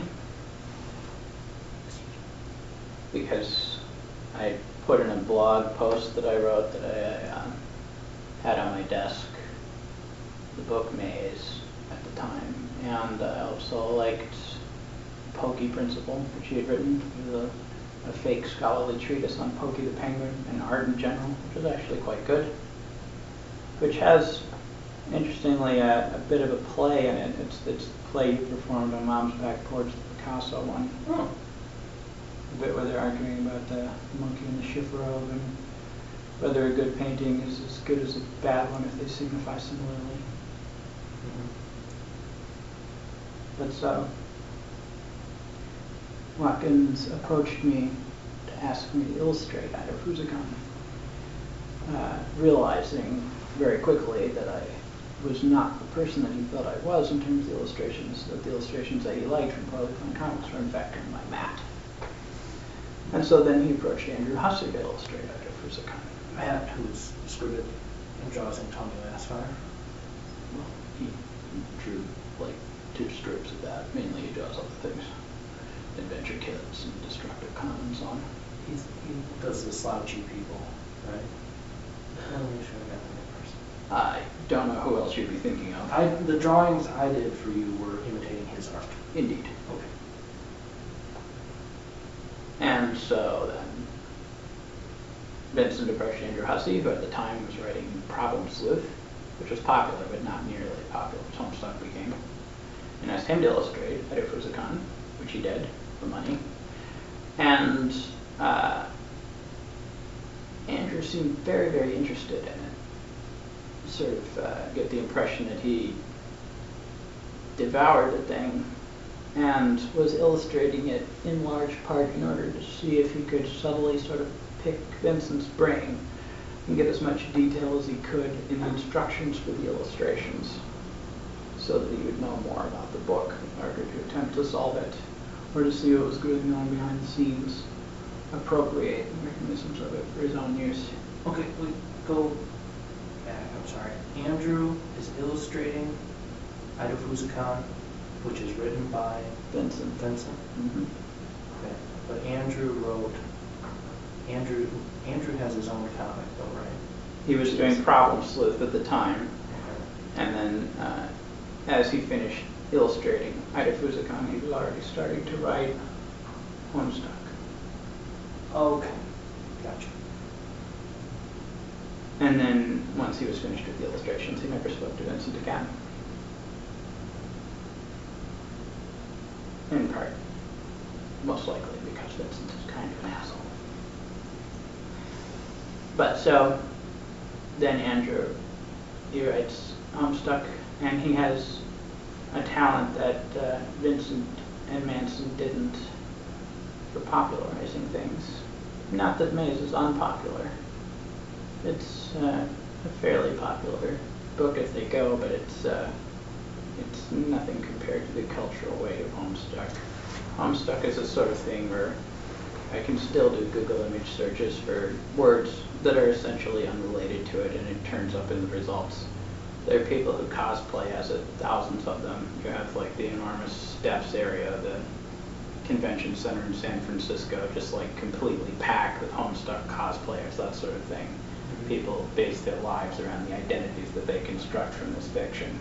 because I put in a blog post that I wrote that I uh, had on my desk, the book Maze at the time. And I also liked Pokey Principle, which he had written, the, a fake scholarly treatise on Pokey the Penguin and art in general, which was actually quite good. Which has, interestingly, a, a bit of a play in it. It's it's the play you performed on Mom's Back Porch, the Picasso one. Oh. The bit where they're arguing about the monkey and the chifforobe and whether a good painting is as good as a bad one if they signify similarly. But so, Watkins approached me to ask me to illustrate Ito Fusakami, uh, realizing very quickly that I was not the person that he thought I was in terms of the illustrations, that the illustrations that he liked from Partly Fun Comics were in fact on my mat. And so then he approached Andrew Hussey to illustrate Ito Fusakami. Matt, who's scripted and draws in Tommy Lastfire. Well, he drew like two strips of that. Mainly he draws other things. Adventure Kids and Destructive Commons on. He's, he does the slouchy people, right? Let me show you that one person. I don't know who else you'd be thinking of. I, the drawings I did for you were imitating his art. Indeed. Okay. And so then Vincent approached Andrew Hussey, who at the time was writing Problem Sleuth, which was popular but not nearly as popular as Homestuck became, and asked him to illustrate Ito Fusakami, which he did for money. And uh, Andrew seemed very, very interested in it. Sort of uh, get the impression that he devoured the thing and was illustrating it in large part in order to see if he could subtly sort of pick Vincent's brain and get as much detail as he could in the instructions for the illustrations so that he would know more about the book in order to attempt to solve it or to see what was going on behind the scenes, appropriate the mechanisms of it for his own use. Okay, we go back. sorry, Andrew is illustrating Ida Fuzicon, which is written by Vincent. Vincent. Mm-hmm. Okay. But Andrew wrote, Andrew, Andrew has his own comic though, right? He was doing Problem Sleuth at the time, and then uh, as he finished illustrating Ida Fuzicon, he was already starting to write Homestuck. Okay, gotcha. And then once he was finished with the illustrations, he never spoke to Vincent again. In part, most likely because Vincent is kind of an asshole. But so, then Andrew, he writes Homestuck, and he has a talent that uh, Vincent and Manson didn't for popularizing things. Not that Maze is unpopular. It's uh, a fairly popular book as they go, but it's uh, it's nothing compared to the cultural weight of Homestuck. Homestuck is a sort of thing where I can still do Google image searches for words that are essentially unrelated to it, and it turns up in the results. There are people who cosplay as it, thousands of them. You have like the enormous Steps area, the convention center in San Francisco, just like completely packed with Homestuck cosplayers, that sort of thing. Mm-hmm. People base their lives around the identities that they construct from this fiction.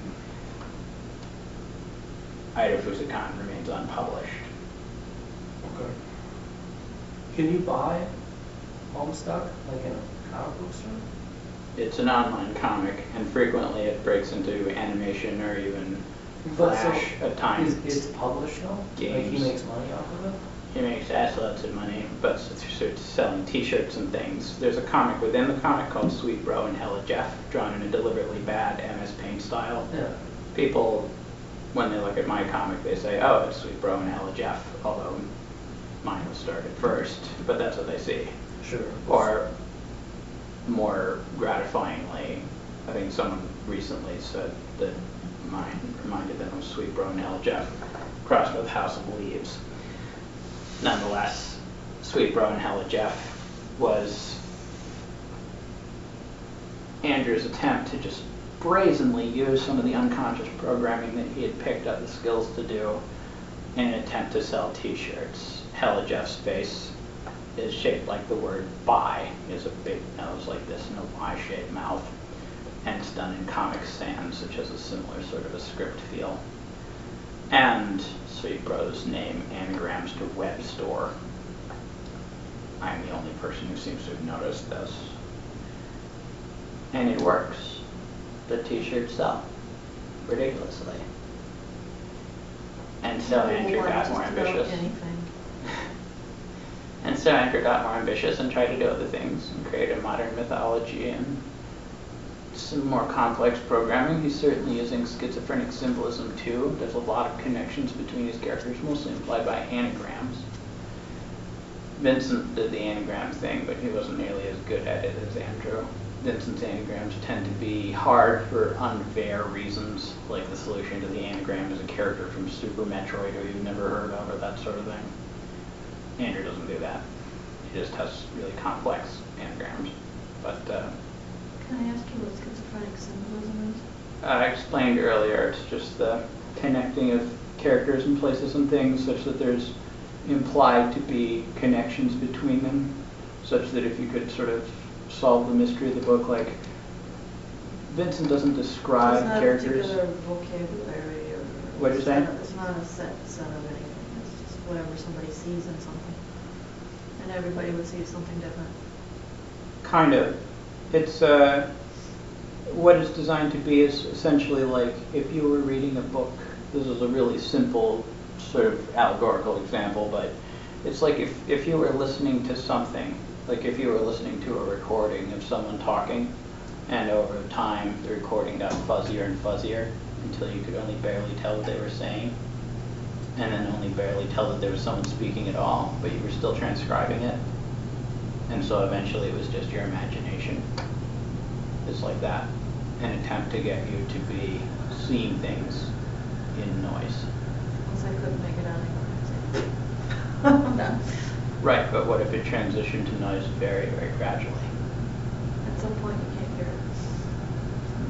Ida Fuzicon remains unpublished. Okay. Can you buy Homestuck, like in a comic book store? It's an online comic, and frequently it breaks into animation or even But Flash so at times. It's, it's published though? Games. Like he makes money off of it? He makes ass loads of money, but it's selling T-shirts and things. There's a comic within the comic called Sweet Bro and Hella Jeff, drawn in a deliberately bad M S Paint style. Yeah. People, when they look at my comic, they say, "Oh, it's Sweet Bro and Hella Jeff," although mine was started first. But that's what they see. Sure. Or more gratifyingly, I think someone recently said that mine reminded them of Sweet Bro and Hella Jeff, crossed with House of Leaves. Nonetheless, Sweet Bro and Hella Jeff was Andrew's attempt to just brazenly use some of the unconscious programming that he had picked up the skills to do in an attempt to sell T-shirts. Hella Jeff's face is shaped like the word buy, is a big nose like this and a Y-shaped mouth, and it's done in Comic Sans, which has a similar sort of a script feel. And Sweet Bro's name anagrams to web store. I'm the only person who seems to have noticed this. And it works. The T-shirts sell ridiculously. And so Andrew got more ambitious. And so Andrew got more ambitious and tried to do other things and create a modern mythology and some more complex programming. He's certainly using schizophrenic symbolism too. There's a lot of connections between his characters, mostly implied by anagrams. Vincent did the anagram thing, but he wasn't nearly as good at it as Andrew. Vincent's anagrams tend to be hard for unfair reasons, like the solution to the anagram is a character from Super Metroid who you've never heard of, or that sort of thing. Andrew doesn't do that. He just has really complex anagrams. But uh, can I ask you what schizophrenic symbolism is? I explained earlier, it's just the connecting of characters and places and things such that there's implied to be connections between them, such that if you could sort of solve the mystery of the book, like Vincent doesn't describe it's not characters. a particular vocabulary or What did you say? It's not a set set of anything. It's just whatever somebody sees in something, and everybody would see something different. Kind of. It's uh, what it's designed to be is essentially like if you were reading a book. This is a really simple sort of allegorical example, but it's like if, if you were listening to something, like if you were listening to a recording of someone talking, and over time the recording got fuzzier and fuzzier until you could only barely tell what they were saying, and then only barely tell that there was someone speaking at all, but you were still transcribing it. And so eventually it was just your imagination. It's like that. An attempt to get you to be seeing things in noise. Because I couldn't make it out anymore. I'm done. Right, but what if it transitioned to noise very, very gradually? At some point you can't hear it.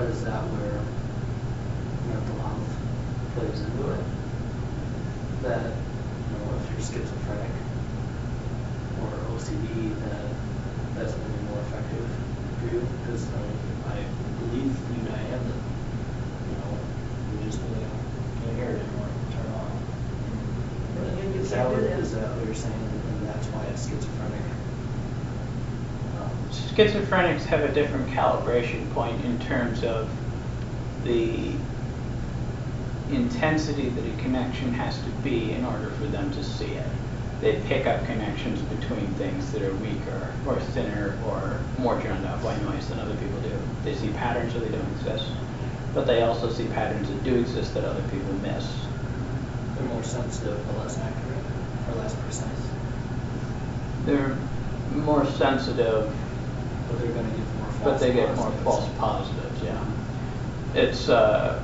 But is that where mental health plays into it? That, you know, if you're schizophrenic or O C D, that that's going to be more effective for you? Because I, mean, I believe you, Diane, that, you know, you just uh, can't hear it anymore, turn on. But Yeah, you is, can't that what, do that. is that what you're saying, and that's why it's schizophrenic? Um, Schizophrenics have a different calibration point in terms of the intensity that a connection has to be in order for them to see it. They pick up connections between things that are weaker or thinner or more drowned out by noise than other people do. They see patterns where they don't exist, but they also see patterns that do exist that other people miss. They're more sensitive but less accurate, or less precise. They're more sensitive, But they're going to give more false but they get more positives. false positives, yeah. It's, uh,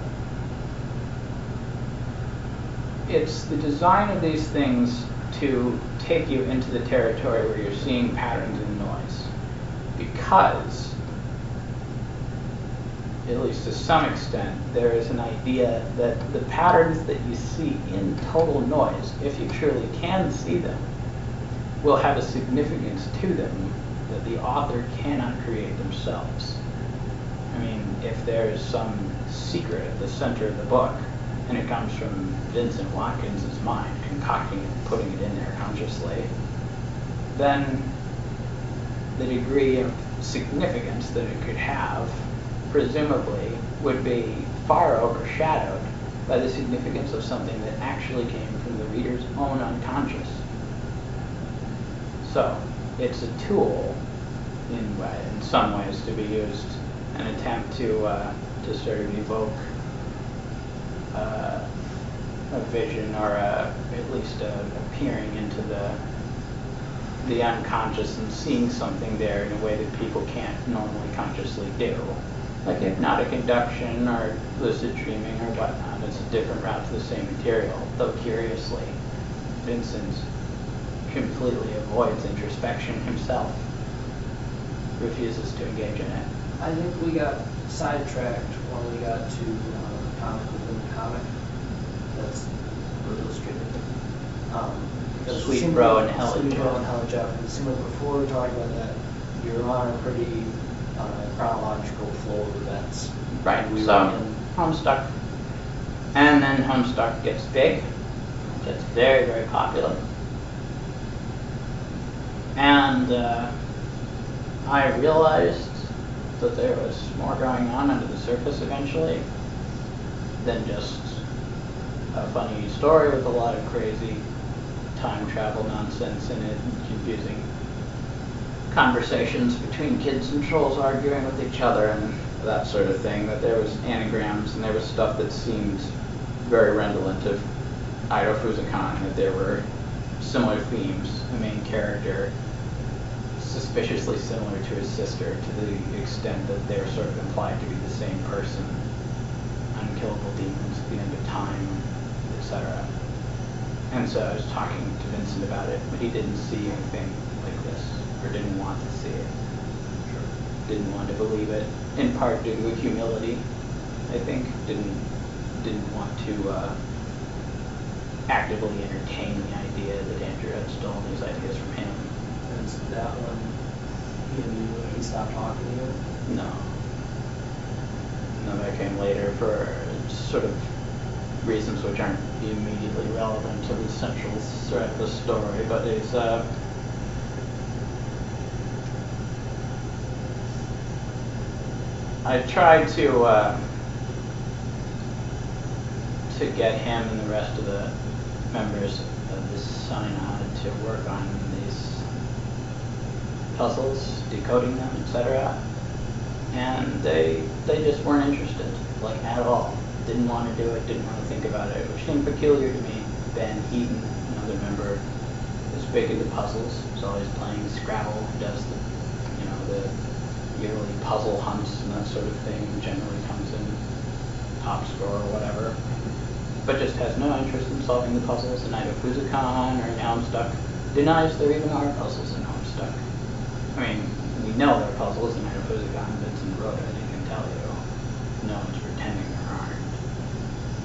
it's the design of these things to take you into the territory where you're seeing patterns in noise. Because, at least to some extent, there is an idea that the patterns that you see in total noise, if you truly can see them, will have a significance to them that the author cannot create themselves. I mean, if there's some secret at the center of the book, and it comes from Vincent Watkins' mind, concocting it and putting it in there consciously, then the degree of significance that it could have, presumably, would be far overshadowed by the significance of something that actually came from the reader's own unconscious. So, it's a tool, in, way, in some ways, to be used, an attempt to, uh, to sort of evoke uh, a vision or a, at least a, a peering into the the unconscious and seeing something there in a way that people can't normally consciously do. Like hypnotic induction or lucid dreaming or whatnot. It's a different route to the same material, though curiously, Vincent completely avoids introspection himself, refuses to engage in it. I think we got sidetracked when we got to uh, comic within the comic. That's what illustrated. Um, because Sweet it seemed Bro like- and Helen Sweet Bro Jeff. and Helen Jeff. It seemed like before we were talking about that, you're on a pretty uh, chronological flow of events. Right, We so were in- Homestuck. And then Homestuck gets big, gets very, very popular. And uh, I realized that there was more going on under the surface eventually than just a funny story with a lot of crazy time travel nonsense in it and confusing conversations between kids and trolls arguing with each other and that sort of thing. That there was anagrams and there was stuff that seemed very redolent of Ido Fuzukon, that there were similar themes. The main character suspiciously similar to his sister to the extent that they're sort of implied to be the same person. Unkillable demons at the end of time, et cetera. And so I was talking to Vincent about it, but he didn't see anything like this, or didn't want to see it. Didn't want to believe it, in part due to humility, I think. Didn't didn't want to uh, actively entertain the idea that Andrew had stolen these ideas from him. And so that one, he knew he stopped talking to you? No. No, that came later for sort of reasons which aren't immediately relevant to the central thread of the story, but it's uh, I tried to uh, to get him and the rest of the members of the synod to work on these puzzles, decoding them, et cetera. And they they just weren't interested, like at all. Didn't want to do it, didn't want to think about it, which seemed peculiar to me. Ben Heaton, another member, is big into puzzles. He's always playing Scrabble, does the you know the yearly puzzle hunts and that sort of thing. Generally comes in top score or whatever, but just has no interest in solving the puzzles in either Fuzukon or in Homestuck. Denies there even are puzzles in Homestuck. I mean, we know there are puzzles in either Fuzukon. Vincent wrote it, he can tell you.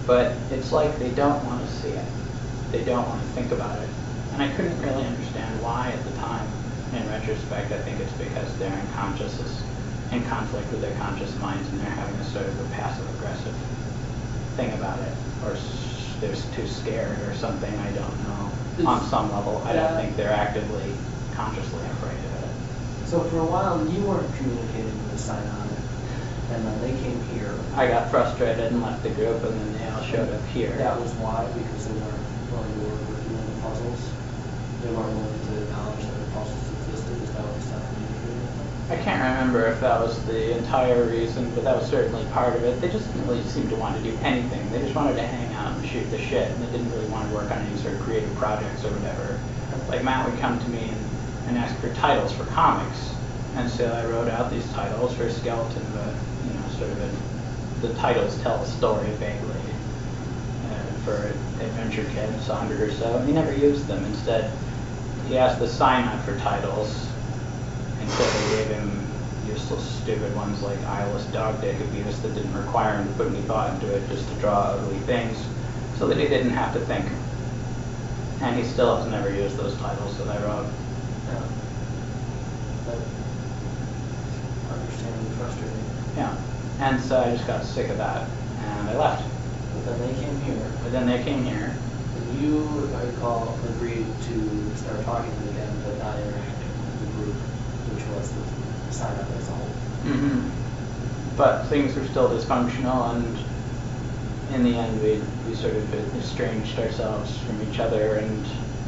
but it's like they don't want to see it. They don't want to think about it. And I couldn't really understand why at the time. In retrospect, I think it's because their unconscious is in conflict with their conscious minds, and they're having a sort of a passive-aggressive thing about it, or s- they're too scared or something. I don't know. On some level, I don't think they're actively, consciously afraid of it. So for a while, you weren't communicating with the sign on it, and then they came here. I got frustrated and left the group, and then they all showed up here. That was why, because they weren't willing to work with you on the puzzles. They weren't willing to acknowledge that the puzzles existed. Is that what you stopped communicating with them? I can't remember if that was the entire reason, but that was certainly part of it. They just didn't really seem to want to do anything. They just wanted to hang out and shoot the shit, and they didn't really want to work on any sort of creative projects or whatever. Like Matt would come to me and, and ask for titles for comics, and so I wrote out these titles for Skeleton, but you know, sort of a, the titles tell a story vaguely. Uh, for Adventure Kids, a hundred or so, and he never used them. Instead, he asked the sign-on for titles. And so they gave him useless, stupid ones like Eyeless Dog Dick Abuse that didn't require him to put any thought into it, just to draw ugly things, so that he didn't have to think. And he still has never used those titles that I wrote. Yeah. But understandably frustrating. Yeah. And so I just got sick of that, and I left. But then they came here, But then they came here. and you, if I recall, agreed to start talking to them again, but not interacting with the group, which was the sign up as a whole. Mm-hmm. But things were still dysfunctional, and in the end, we we sort of estranged ourselves from each other, and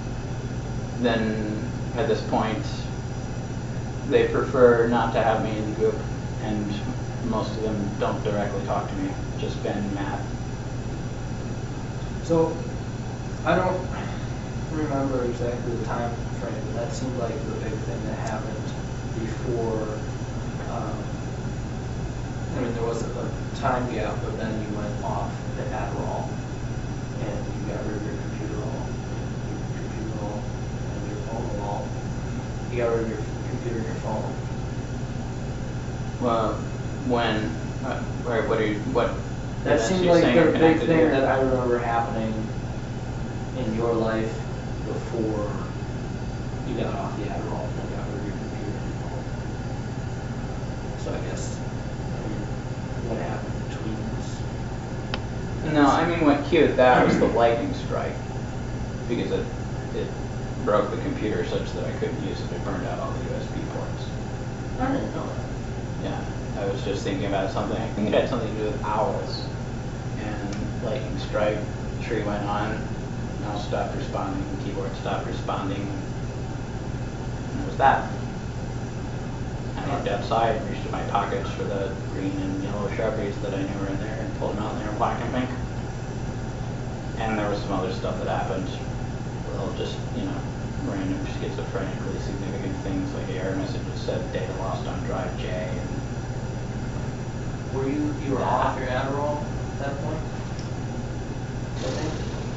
then at this point, they prefer not to have me in the group, and most of them don't directly talk to me, just Ben and Matt. So, I don't remember exactly the time frame, but that seemed like the big thing that happened before, um, I mean, there was a, a time gap, but then you went off the Adderall, and you got rid of your computer roll, your computer roll, and your phone roll. You got rid of your computer and your phone. Well, when, uh, right, what are you, what? That events seemed you're like saying the are big connected thing here? that I remember happening in your life before you got off the Adderall and got rid of your computer and your phone. So I guess, I mean, what happened between us? No, I mean what cued that was the lightning strike, because it it broke the computer such that I couldn't use it. It burned out all the U S B ports. I didn't know that. Yeah, I was just thinking about something. I think it had something to do with owls. And lightning strike, tree went on, mouse stopped responding, keyboard stopped responding. And it was that. I looked outside and reached in my pockets for the green and yellow Sharpies that I knew were in there and pulled them out and they were black and pink. And there was some other stuff that happened. Well, just, you know, random schizophrenically significant things like error messages said data lost on drive J. And Were you, you were Yeah. off your Adderall at that point? I think.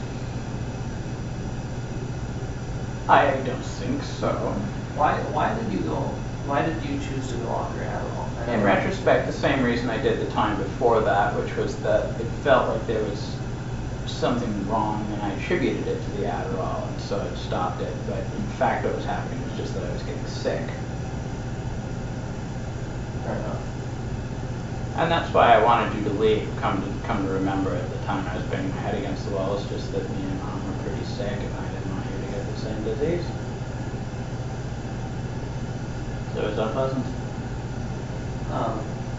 I don't think so. Why, why did you go, why did you choose to go off your Adderall? I In know- retrospect, the same reason I did the time before that, which was that it felt like there was something wrong and I attributed it to the Adderall, and so I stopped it. But in fact, what was happening was just that I was getting sick. Fair enough. And that's why I wanted you to leave, come to come to remember at the time I was banging my head against the wall. It's just that me and Mom were pretty sick and I didn't want you to get the same disease. So it was unpleasant. Um,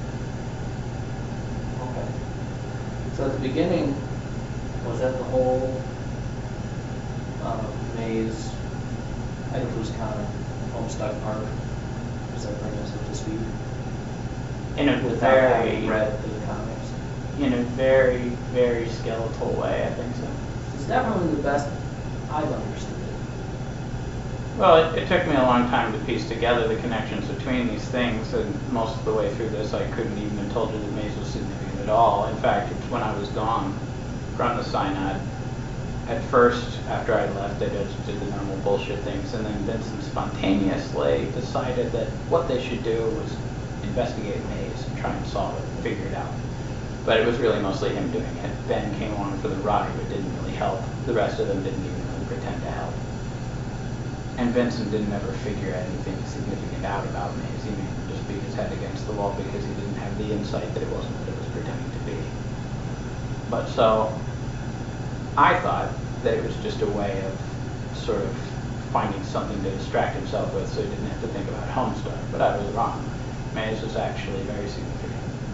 okay. So at the beginning, was that the whole um, maze, Idlewild County, Homestuck Park? Does that bring us up to speed? In a Without very, having read the comics. in a very, very skeletal way, I think so. It's definitely the best I've understood it. Well, it, it took me a long time to piece together the connections between these things, and most of the way through this I couldn't even have told you that Maze was significant at all. In fact, it's when I was gone from the Synod, at first, after I left, I just did the normal bullshit things, and then Vincent spontaneously decided that what they should do was investigate Maze and try and solve it and figure it out. But it was really mostly him doing it. Ben came along for the ride, but didn't really help. The rest of them didn't even really pretend to help. And Vincent didn't ever figure anything significant out about Maisie. He would just beat his head against the wall because he didn't have the insight that it wasn't what it was pretending to be. But so, I thought that it was just a way of sort of finding something to distract himself with so he didn't have to think about home stuff. But I was wrong. Maisie was actually very significant.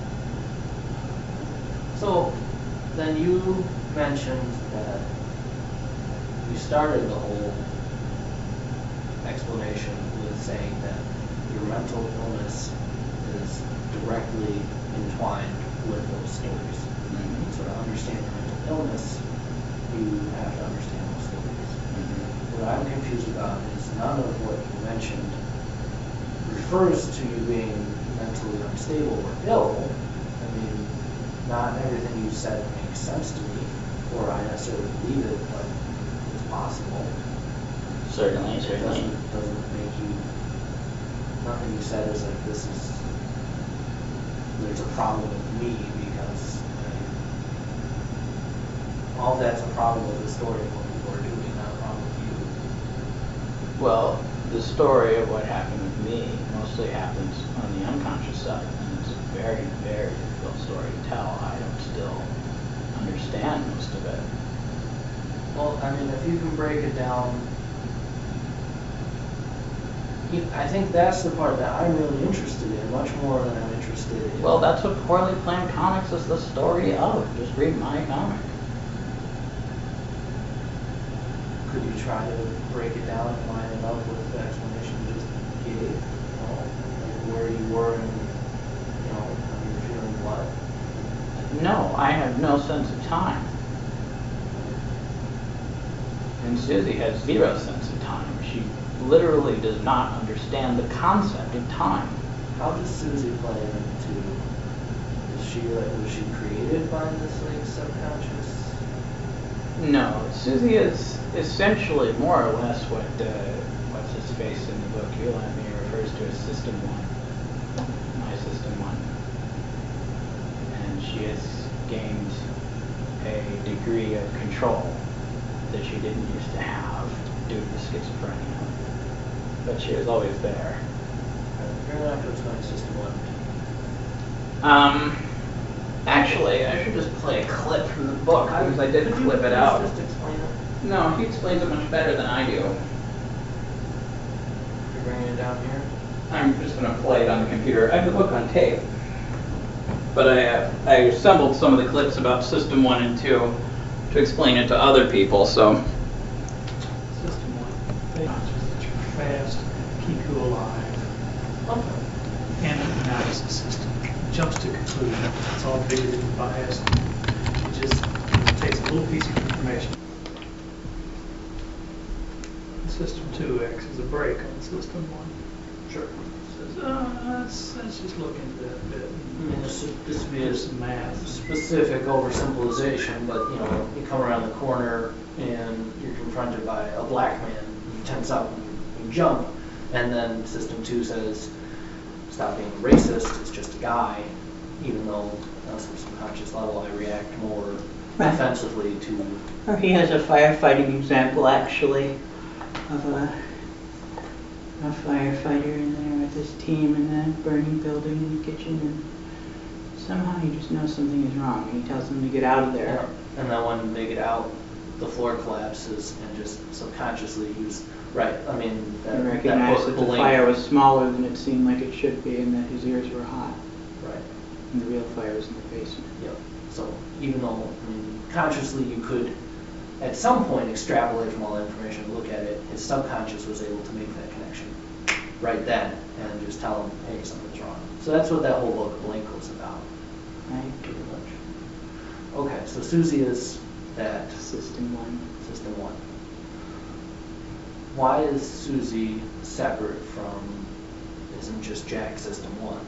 So, then you mentioned that you started the whole explanation with saying that your mental illness is directly entwined with those stories. Mm-hmm. So to understand your mental illness, you have to understand those stories. Mm-hmm. What I'm confused about is none of what you mentioned refers to you being mentally unstable or ill. I mean, not everything you said makes sense to me, or I necessarily believe it, but it's possible. Certainly, It certainly. doesn't, doesn't make you, nothing you said is like, this is, there's a problem with me because I, all that's a problem with the story of what people are doing, not a problem with you. Well, the story of what happened with me mostly happens on the unconscious side, and it's a very, very difficult story to tell. I don't still understand most of it. Well, I mean, if you can break it down, you, I think that's the part that I'm really interested in, much more than I'm interested in. Well, that's what Poorly Planned Comics is the story of. Just read my comic. Could you try to break it down and line it up with the explanation you just gave? You know, like where you were and, you know, how you were feeling what? No, I have no sense of time. And Susie has zero sense of time. She literally does not understand the concept of time. How does Susie play into, is she like, was she created by this like subconscious? No, Susie is essentially more or less what, uh, what's his face in the book you lent me refers to as System One. My System One. And she has gained a degree of control that she didn't used to have due to the schizophrenia. But she was always there. You're not to explain System One. Um, actually, I should just play a clip from the book because I did clip it out. Just explain it. No, he explains it much better than I do. You're bringing it down here? I'm just going to play it on the computer. I have the book on tape. But I, uh, I assembled some of the clips about System one and two to explain it to other people, so. System one, they that you're fast, keep you alive. Okay. And an analysis system. Jumps to conclusion. It's all bigger than biased. It just it takes a little piece of information. System two acts as a brake on System one. Sure. Says, uh, let's, let's just look into that a bit. I mean, this would, this would be Do a some math. specific oversimplification, but you know, you come around the corner and you're confronted by a black man, you tense up and you, you jump, and then System two says, stop being racist, it's just a guy, even though on some subconscious level I react more Right. offensively to. Or he has a firefighting example, actually, of a, a firefighter in there with his team in that burning building in the kitchen, and somehow he just knows something is wrong, and he tells them to get out of there. Yeah. And then when they get out, the floor collapses, and just subconsciously he's right. I mean, that, He that recognized book that the Blink- fire was smaller than it seemed like it should be, and that his ears were hot, Right. and the real fire was in the basement. Yep. So even though, I mean, consciously you could, at some point, extrapolate from all that information and look at it, his subconscious was able to make that connection right then and just tell him, hey, something's wrong. So that's what that whole book, Blink, was about, Right? pretty much. Okay, so Susie is that System one. System One. Why is Susie separate from, isn't just Jack System One?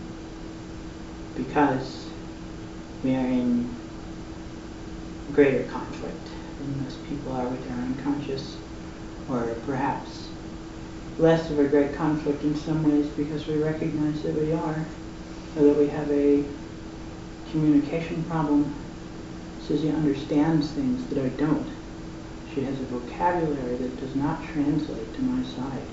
Because we are in greater conflict than most people are with their unconscious, or perhaps less of a great conflict in some ways because we recognize that we are, or that we have a communication problem. Susie understands things that I don't. She has a vocabulary that does not translate to my side.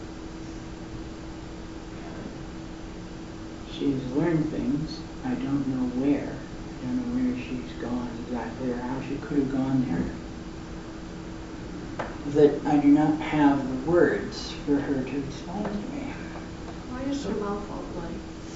She's learned things. I don't know where. I don't know where she's gone exactly or how she could have gone there. That I do not have the words for her to explain to me. Why is her mouth all bloody?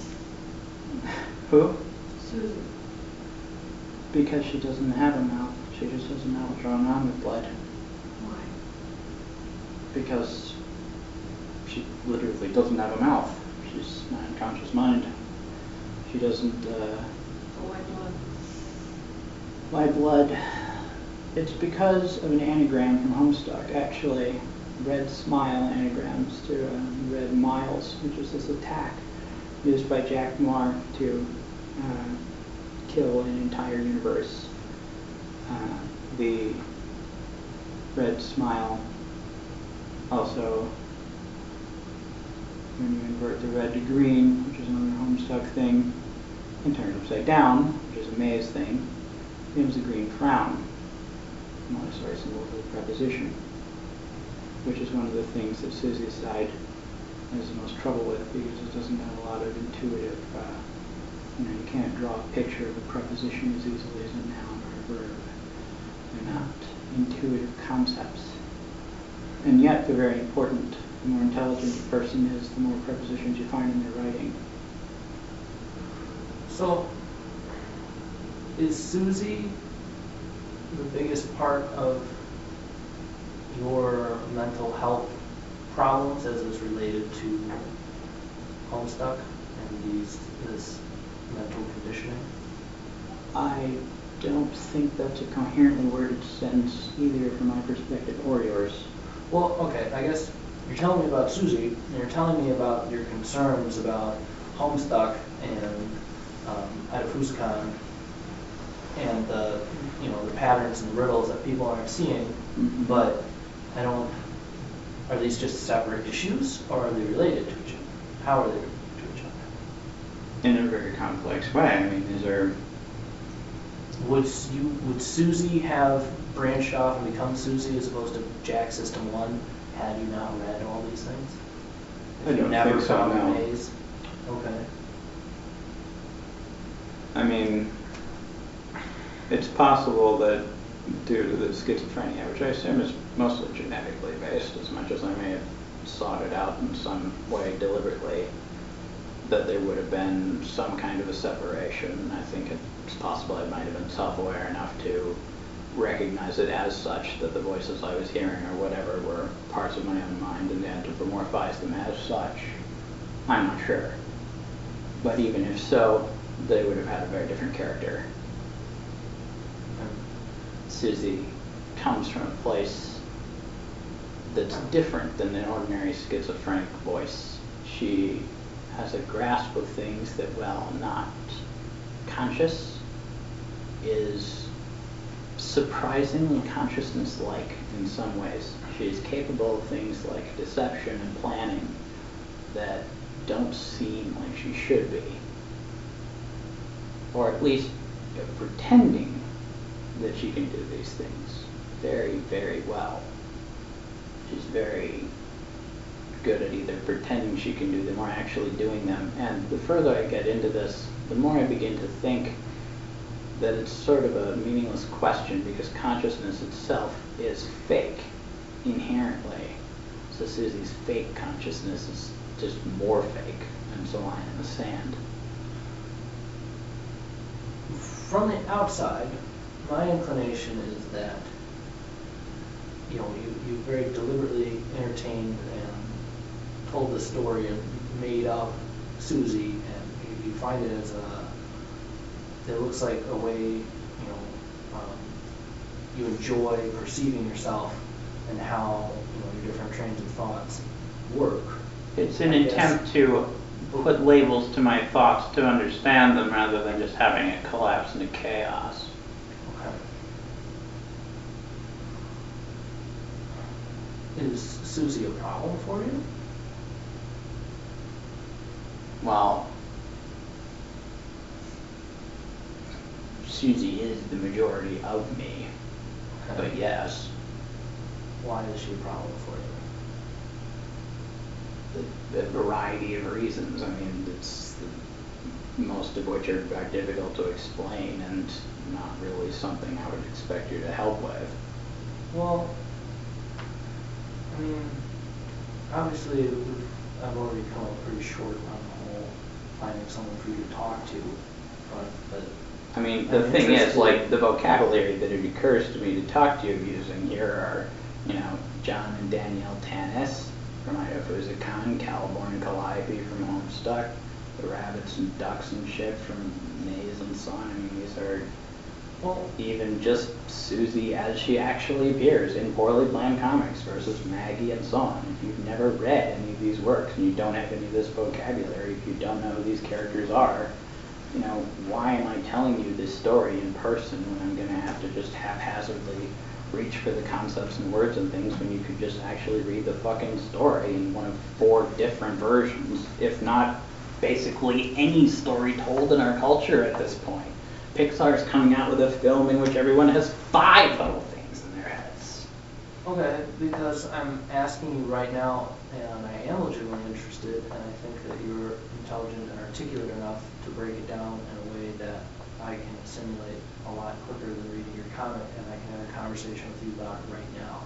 Who? Susan. Because she doesn't have a mouth. She just doesn't know what's going on with blood. Why? Because she literally doesn't have a mouth. She's an unconscious mind. She doesn't, uh... So why blood? Why blood? It's because of an anagram from Homestuck, actually. Red Smile anagrams to uh, Red Miles, which is this attack used by Jack Noir to uh, kill an entire universe. Uh, the Red Smile also, when you invert the red to green, which is another Homestuck thing, and turn it upside down, which is a maze thing, gives a green frown. Montessori symbol for the preposition, which is one of the things that Susie's side has the most trouble with because it doesn't have a lot of intuitive, uh, you know, you can't draw a picture of a preposition as easily as a noun or a verb. They're not intuitive concepts. And yet they're very important. The more intelligent a person is, the more prepositions you find in their writing. So, is Susie the biggest part of your mental health problems as is related to Homestuck and these this mental conditioning? I don't think that's a coherently worded sentence either from my perspective or yours. Well, okay, I guess you're telling me about Susie, and you're telling me about your concerns about Homestuck and um, Adafuskan and the, you know, the patterns and the riddles that people aren't seeing, Mm-hmm. but I don't, are these just separate issues, or are they related to each other? How are they related to each other? In a very complex way. I mean, these are... Would you, would Susie have branched off and become Susie as opposed to Jack System one had you not read all these things? If I you don't never think so, found the no. maze? Okay. I mean, it's possible that due to the schizophrenia, which I assume is mostly genetically based, as much as I may have sought it out in some way deliberately, that there would have been some kind of a separation. I think it's possible I might have been self-aware enough to recognize it as such, that the voices I was hearing or whatever were parts of my own mind and anthropomorphize them as such. I'm not sure. But even if so, they would have had a very different character. Susie comes from a place that's different than an ordinary schizophrenic voice. She has a grasp of things that, while not conscious, is surprisingly consciousness-like in some ways. She is capable of things like deception and planning that don't seem like she should be. Or at least you know, pretending that she can do these things very, very well. She's very good at either pretending she can do them or actually doing them. And the further I get into this, the more I begin to think that it's sort of a meaningless question because consciousness itself is fake inherently. So Susie's fake consciousness is just more fake than it's a line in the sand. From the outside, my inclination is that, you know, you, you very deliberately entertained and told the story and made up Susie, and you, you find it as a, it looks like a way, you know, um, you enjoy perceiving yourself and how, you know, your different trains of thoughts work. It's an I guess. attempt to put labels to my thoughts to understand them rather than just having it collapse into chaos. Okay. Is Susie a problem for you? Well, Susie is the majority of me. Okay. But yes, Why is she a problem for you? the, the variety of reasons. I mean, it's the, most of which are, are difficult to explain and not really something I would expect you to help with. Well, I mean, obviously, we've, I've already come up pretty short on the whole finding someone for you to talk to, but, but I mean, the I'm thing is, interested- like, the vocabulary that it occurs to me to talk to you using here are, you know, John and Danielle Tanis from Idaho's Con, Calborn and Calliope from Homestuck, the rabbits and ducks and shit from Maze and Son. I mean, these are well, even just Susie as she actually appears in Poorly Planned Comics versus Maggie and so on. If you've never read any of these works and you don't have any of this vocabulary, if you don't know who these characters are, you know, why am I telling you this story in person when I'm going to have to just haphazardly reach for the concepts and words and things when you could just actually read the fucking story in one of four different versions, if not basically any story told in our culture at this point. Pixar's coming out with a film in which everyone has five little things in their heads. okay, because I'm asking you right now, and I am legitimately interested, and I think that you're intelligent and articulate enough to break it down in a way that I can assimilate a lot quicker than reading your comic, and I can have a conversation with you about it right now.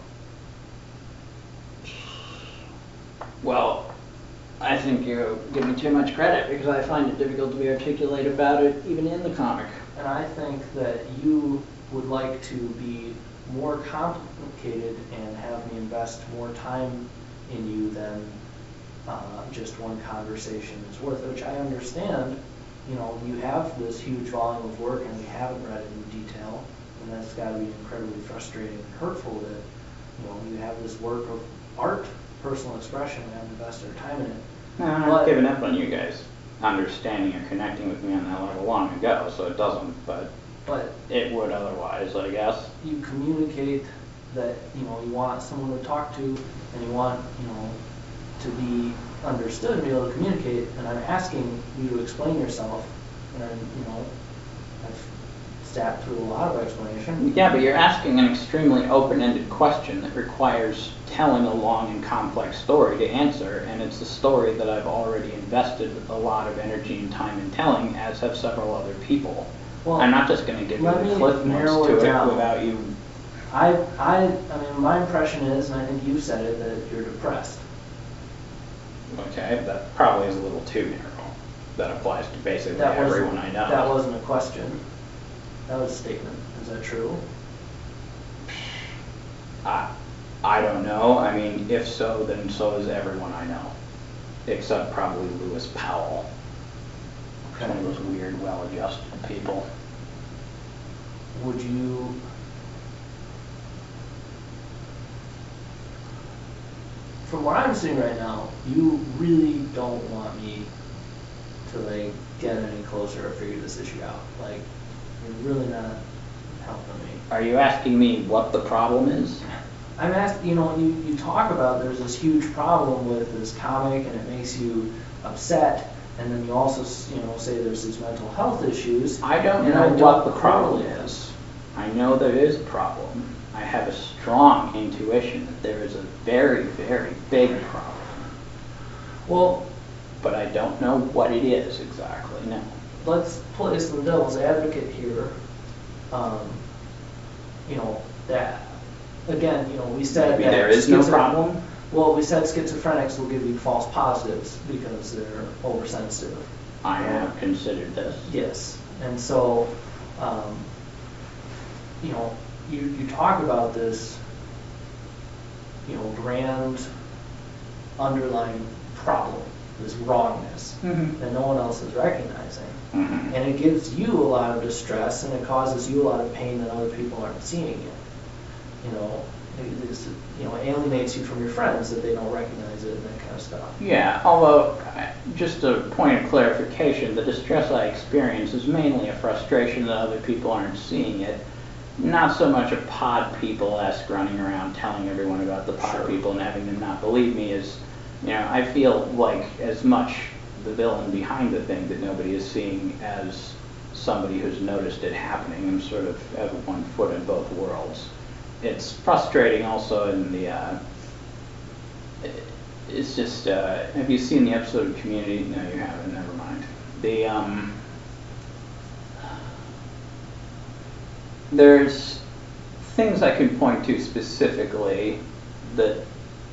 Well, I think you give me too much credit because I find it difficult to be articulate about it even in the comic. And I think that you would like to be more complicated and have me invest more time in you than uh, just one conversation is worth, which I understand. You know, you have this huge volume of work and we haven't read it in detail, and that's got to be incredibly frustrating and hurtful that, you know, you have this work of art, personal expression, and haven't invested our time in it. No, I'm But- not giving up on you guys understanding or connecting with me on that level long ago, so it doesn't, but But it would otherwise, I guess. you communicate that, you know, you want someone to talk to and you want, you know, to be understood and be able to communicate, and I'm asking you to explain yourself, and I'm, you know, I've sat through a lot of explanation. Yeah, but you're asking an extremely open-ended question that requires telling a long and complex story to answer, and it's a story that I've already invested a lot of energy and time in telling, as have several other people. Well, I'm not just going to give you let the me cliff narrow notes to it it down. without you. I, I, I mean, my impression is, and I think you said it, that you're depressed. Okay, that probably is a little too narrow. That applies to basically That wasn't- everyone I know. That wasn't a question. That was a statement. Is that true? I, I don't know. I mean, if so, then so is everyone I know. Except probably Lewis Powell. He's one of those weird, well-adjusted people. Would you from what I'm seeing right now, you really don't want me to like get any closer or figure this issue out. Like, you're really not helping me. Are you asking me what the problem is? I'm asking, you know, you, you talk about there's this huge problem with this comic and it makes you upset, and then you also, you know, say there's these mental health issues. I don't and know I what don't the problem correlate them. is. I know there is a problem. I have a strong intuition that there is a very, very big problem. Well, But I don't know what it is exactly, no. let's play some devil's advocate here. Um, you know, that, again, you know, we said Maybe that there is no schizo- problem? Well, we said schizophrenics will give you false positives because they're oversensitive. I have considered this. Yes, and so, um, you know, you, you talk about this, you know, grand underlying problem, this wrongness Mhm. that no one else is recognizing. Mhm. And it gives you a lot of distress and it causes you a lot of pain that other people aren't seeing yet. You know, it is, you know, alienates you from your friends that they don't recognize it and that kind of stuff. Yeah, although, uh, just a point of clarification, the distress I experience is mainly a frustration that other people aren't seeing it. Not so much a pod people-esque running around telling everyone about the pod Sure. people and having them not believe me as, you know, I feel like as much the villain behind the thing that nobody is seeing as somebody who's noticed it happening and sort of have one foot in both worlds. It's frustrating also in the, uh, it's just, uh, have you seen the episode of Community? No, you haven't, never mind. The, um, there's things I can point to specifically that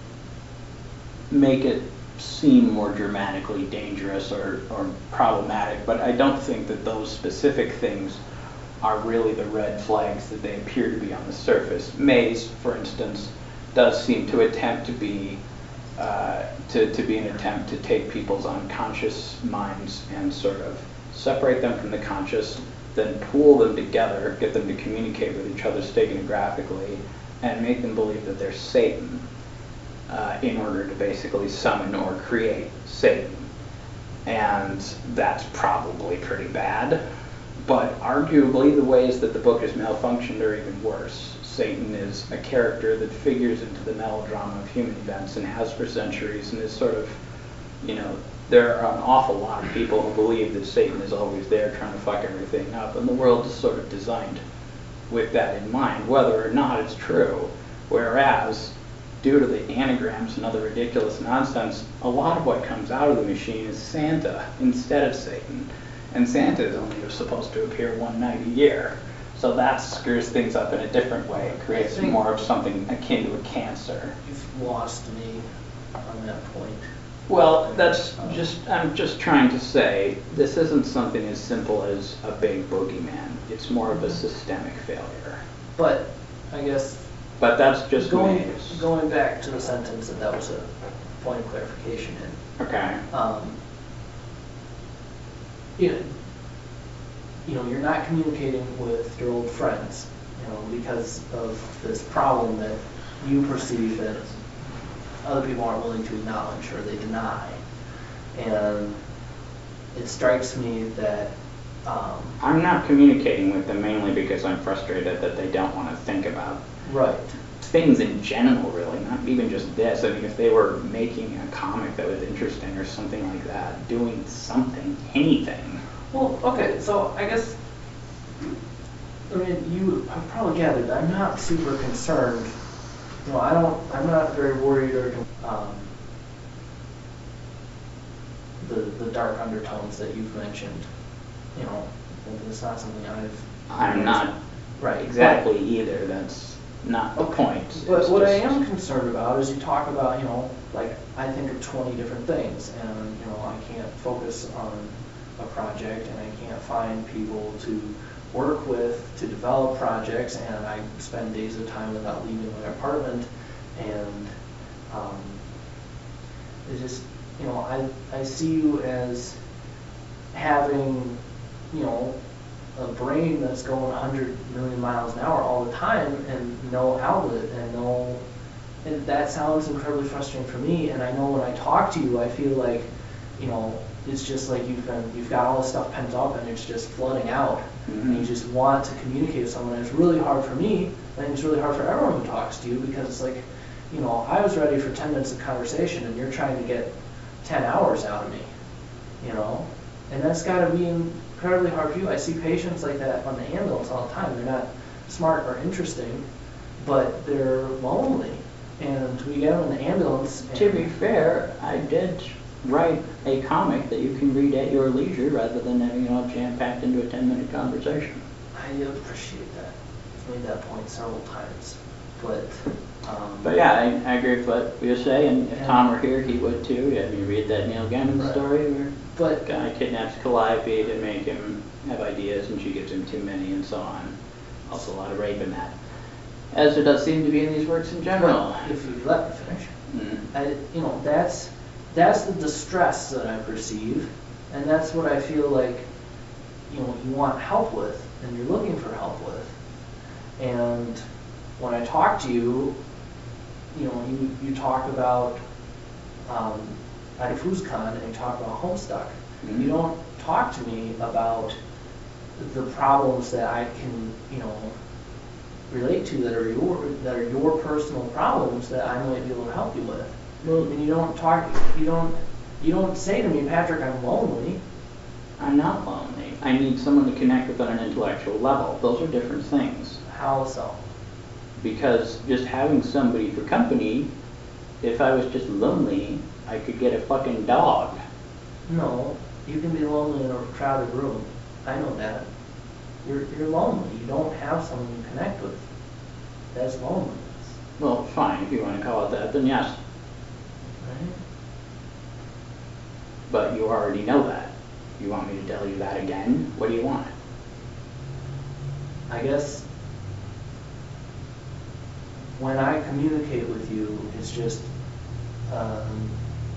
make it seem more dramatically dangerous or, or problematic, but I don't think that those specific things are really the red flags that they appear to be on the surface. Maze, for instance, does seem to attempt to be uh, to, to be an attempt to take people's unconscious minds and sort of separate them from the conscious, then pool them together, get them to communicate with each other stenographically, and make them believe that they're Satan. Uh, in order to basically summon or create Satan. And that's probably pretty bad, but arguably the ways that the book has malfunctioned are even worse. Satan is a character that figures into the melodrama of human events and has for centuries, and is sort of, you know, there are an awful lot of people who believe that Satan is always there trying to fuck everything up, and the world is sort of designed with that in mind, whether or not it's true. Whereas, due to the anagrams and other ridiculous nonsense, a lot of what comes out of the machine is Santa instead of Satan. And Santa is only supposed to appear one night a year. So that screws things up in a different way. It creates more of something akin to a cancer. You've lost me on that point. Well, that's just, I'm just trying to say, this isn't something as simple as a big boogeyman. It's more of a systemic failure. But, I guess, But that's just going, Maze. going back to the sentence that that was a point of clarification in. Okay. Um, you know, you know, you're not communicating with your old friends, you know, because of this problem that you perceive that other people aren't willing to acknowledge or they deny. And it strikes me that um, I'm not communicating with them mainly because I'm frustrated that they don't want to think about right. things in general, really, not even just this. I mean, if they were making a comic that was interesting or something like that, doing something, anything. Well, okay, so I guess, I mean, you have probably gathered, I'm not super concerned. You know, I don't, I'm not very worried or, um, the, the dark undertones that you've mentioned. You know, it's not something I've... I'm not right, exactly but, either. That's not the okay. point. But It's what just, I am concerned about is you talk about, you know, like, I think of twenty different things, and, you know, I can't focus on a project, and I can't find people to work with to develop projects, and I spend days of time without leaving my apartment, and um, it's just, you know, I, I see you as having, you know, a brain that's going one hundred million miles an hour all the time and no outlet and no, and that sounds incredibly frustrating for me. And I know when I talk to you, I feel like, you know, it's just like you've been, you've got all this stuff pent up and it's just flooding out. Mm-hmm. And you just want to communicate with someone. And it's really hard for me. I think it's really hard for everyone who talks to you because it's like, you know, I was ready for ten minutes of conversation and you're trying to get ten hours out of me, you know? And that's got to be incredibly hard for you. I see patients like that on the ambulance all the time. They're not smart or interesting, but they're lonely. And we get them in the ambulance. And to be fair, I did write a comic that you can read at your leisure rather than having it all jam-packed into a ten-minute conversation. I appreciate that. I've made that point several times. But, um, But yeah, I, I agree with what you say, and if and, Tom were here, he would too. Have you read that Neil Gaiman right. story where but, the guy kidnaps Calliope to make him have ideas and she gives him too many and so on. Also a lot of rape in that. As there does seem to be in these works in general. if you let me finish, Mm. I, you know, that's, that's the distress that I perceive, and that's what I feel like, you know, you want help with, and you're looking for help with. And when I talk to you, you know, you, you talk about um, Adifuzkan and you talk about Homestuck. Mm-hmm. You don't talk to me about the problems that I can, you know, relate to that are your that are your personal problems that I might be able to help you with. Well, and you don't talk, you don't, you don't say to me, Patrick, I'm lonely. I'm not lonely. I need someone to connect with on an intellectual level. Those are different things. How so? Because just having somebody for company, if I was just lonely, I could get a fucking dog. No, you can be lonely in a crowded room. I know that. You're, you're lonely. You don't have someone to connect with. That's loneliness. Well, fine, if you want to call it that, then yes. Right? But you already know that. You want me to tell you that again? What do you want? I guess when I communicate with you, it's just, um,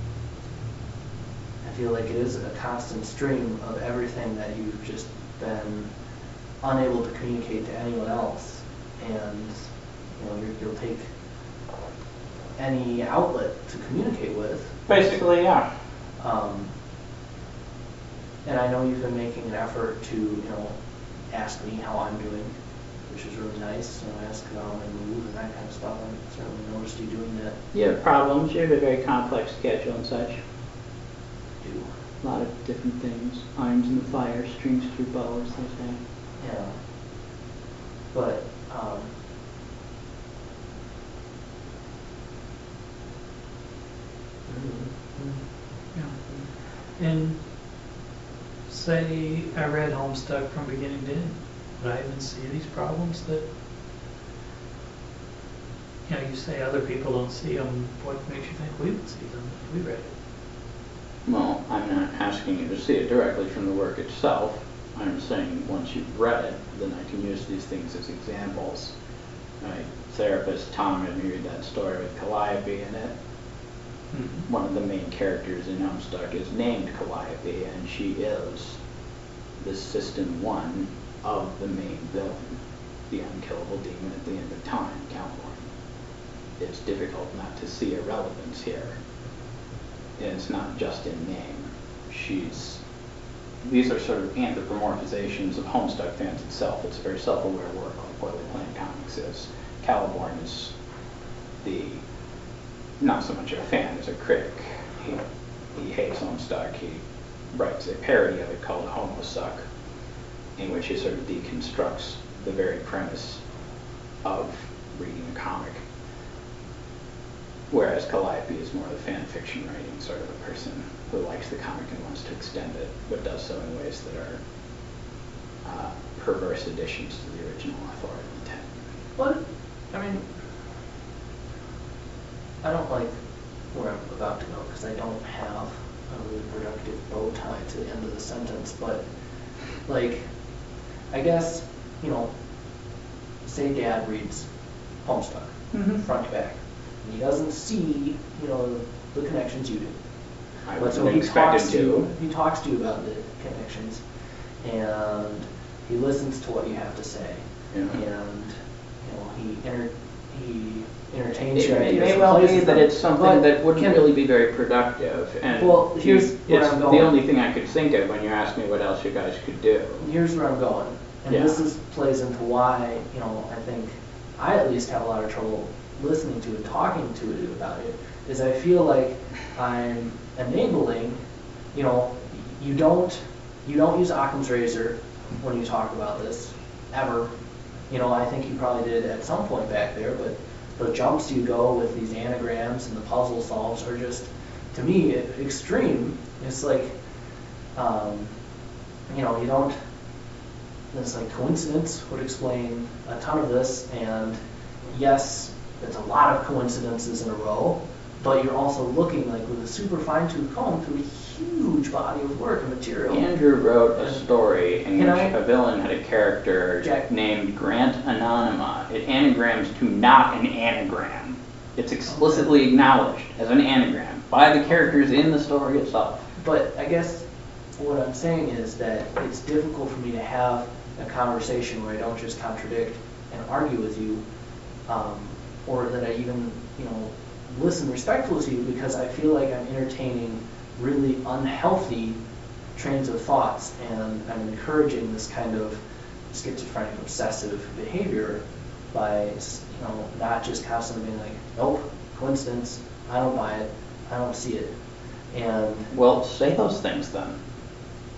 I feel like it is a constant stream of everything that you've just been unable to communicate to anyone else. And, you know, you're, you'll take any outlet to communicate with. Basically, yeah. Um, and I know you've been making an effort to, you know, ask me how I'm doing, which is really nice. You know, ask how I move and that kind of stuff. I certainly noticed you doing that. You have problems. You have a very complex schedule and such. Do. A lot of different things. Irons in the fire, strings through bows, they say. Yeah. But, um, Yeah. And say I read Homestuck from beginning to end, would I even see these problems that, you know, you say other people don't see them, what makes you think we would see them if we read it? Well, I'm not asking you to see it directly from the work itself. I'm saying once you've read it, then I can use these things as examples. My therapist, Tom, had me read that story with Calliope in it. Mm-hmm. One of the main characters in Homestuck is named Calliope, and she is the system one of the main villain, the unkillable demon at the end of time, Caliborn. It's difficult not to see a relevance here. And it's not just in name. She's these are sort of anthropomorphizations of Homestuck fans itself. It's a very self-aware work, like Boiler Planet Comics is. Caliborn is the not so much a fan as a critic. He, he hates Homestuck. He writes a parody of it called Homosuck, in which he sort of deconstructs the very premise of reading a comic. Whereas Calliope is more of a fan fiction writing sort of a person who likes the comic and wants to extend it, but does so in ways that are uh, perverse additions to the original authorial intent. What? I mean, I don't like where I'm about to go because I don't have a really productive bow tie to the end of the sentence, but like, I guess, you know, say Dad reads Homestuck, Mm-hmm. front to back, and he doesn't see, you know, the connections you do. I But wasn't so he expected talks to to. you, he talks to you about the connections, and he listens to what you have to say, Yeah. and, you know, he enter, he entertains It your may, ideas. may and well plays be with that them. it's something But that wouldn't can- really be very productive. And Well, here's you- where it's I'm going. the only thing I could think of when you asked me what else you guys could do. Here's where I'm going, and Yeah. this is plays into why, you know, I think I at least have a lot of trouble listening to it, talking to it about it, is I feel like I'm enabling, you know, you don't, you don't use Occam's razor when you talk about this, ever. You know, I think you probably did at some point back there, but the jumps you go with these anagrams and the puzzle solves are just, to me, extreme. It's like, um, you know, you don't, it's like coincidence would explain a ton of this, and yes, it's a lot of coincidences in a row, but you're also looking like with a super fine-tooth comb through a huge body of work and material. Andrew wrote a story in Can which I- a villain had a character Jack- named Grant Anonyma. It anagrams to not an anagram. It's explicitly acknowledged as an anagram by the characters in the story itself. But I guess what I'm saying is that it's difficult for me to have a conversation where I don't just contradict and argue with you, um, or that I even, you know, listen respectfully to you, because I feel like I'm entertaining really unhealthy trains of thoughts, and I'm encouraging this kind of schizophrenic obsessive behavior by, you know, not just constantly being like, nope, coincidence, I don't buy it, I don't see it. And Well, say those things then.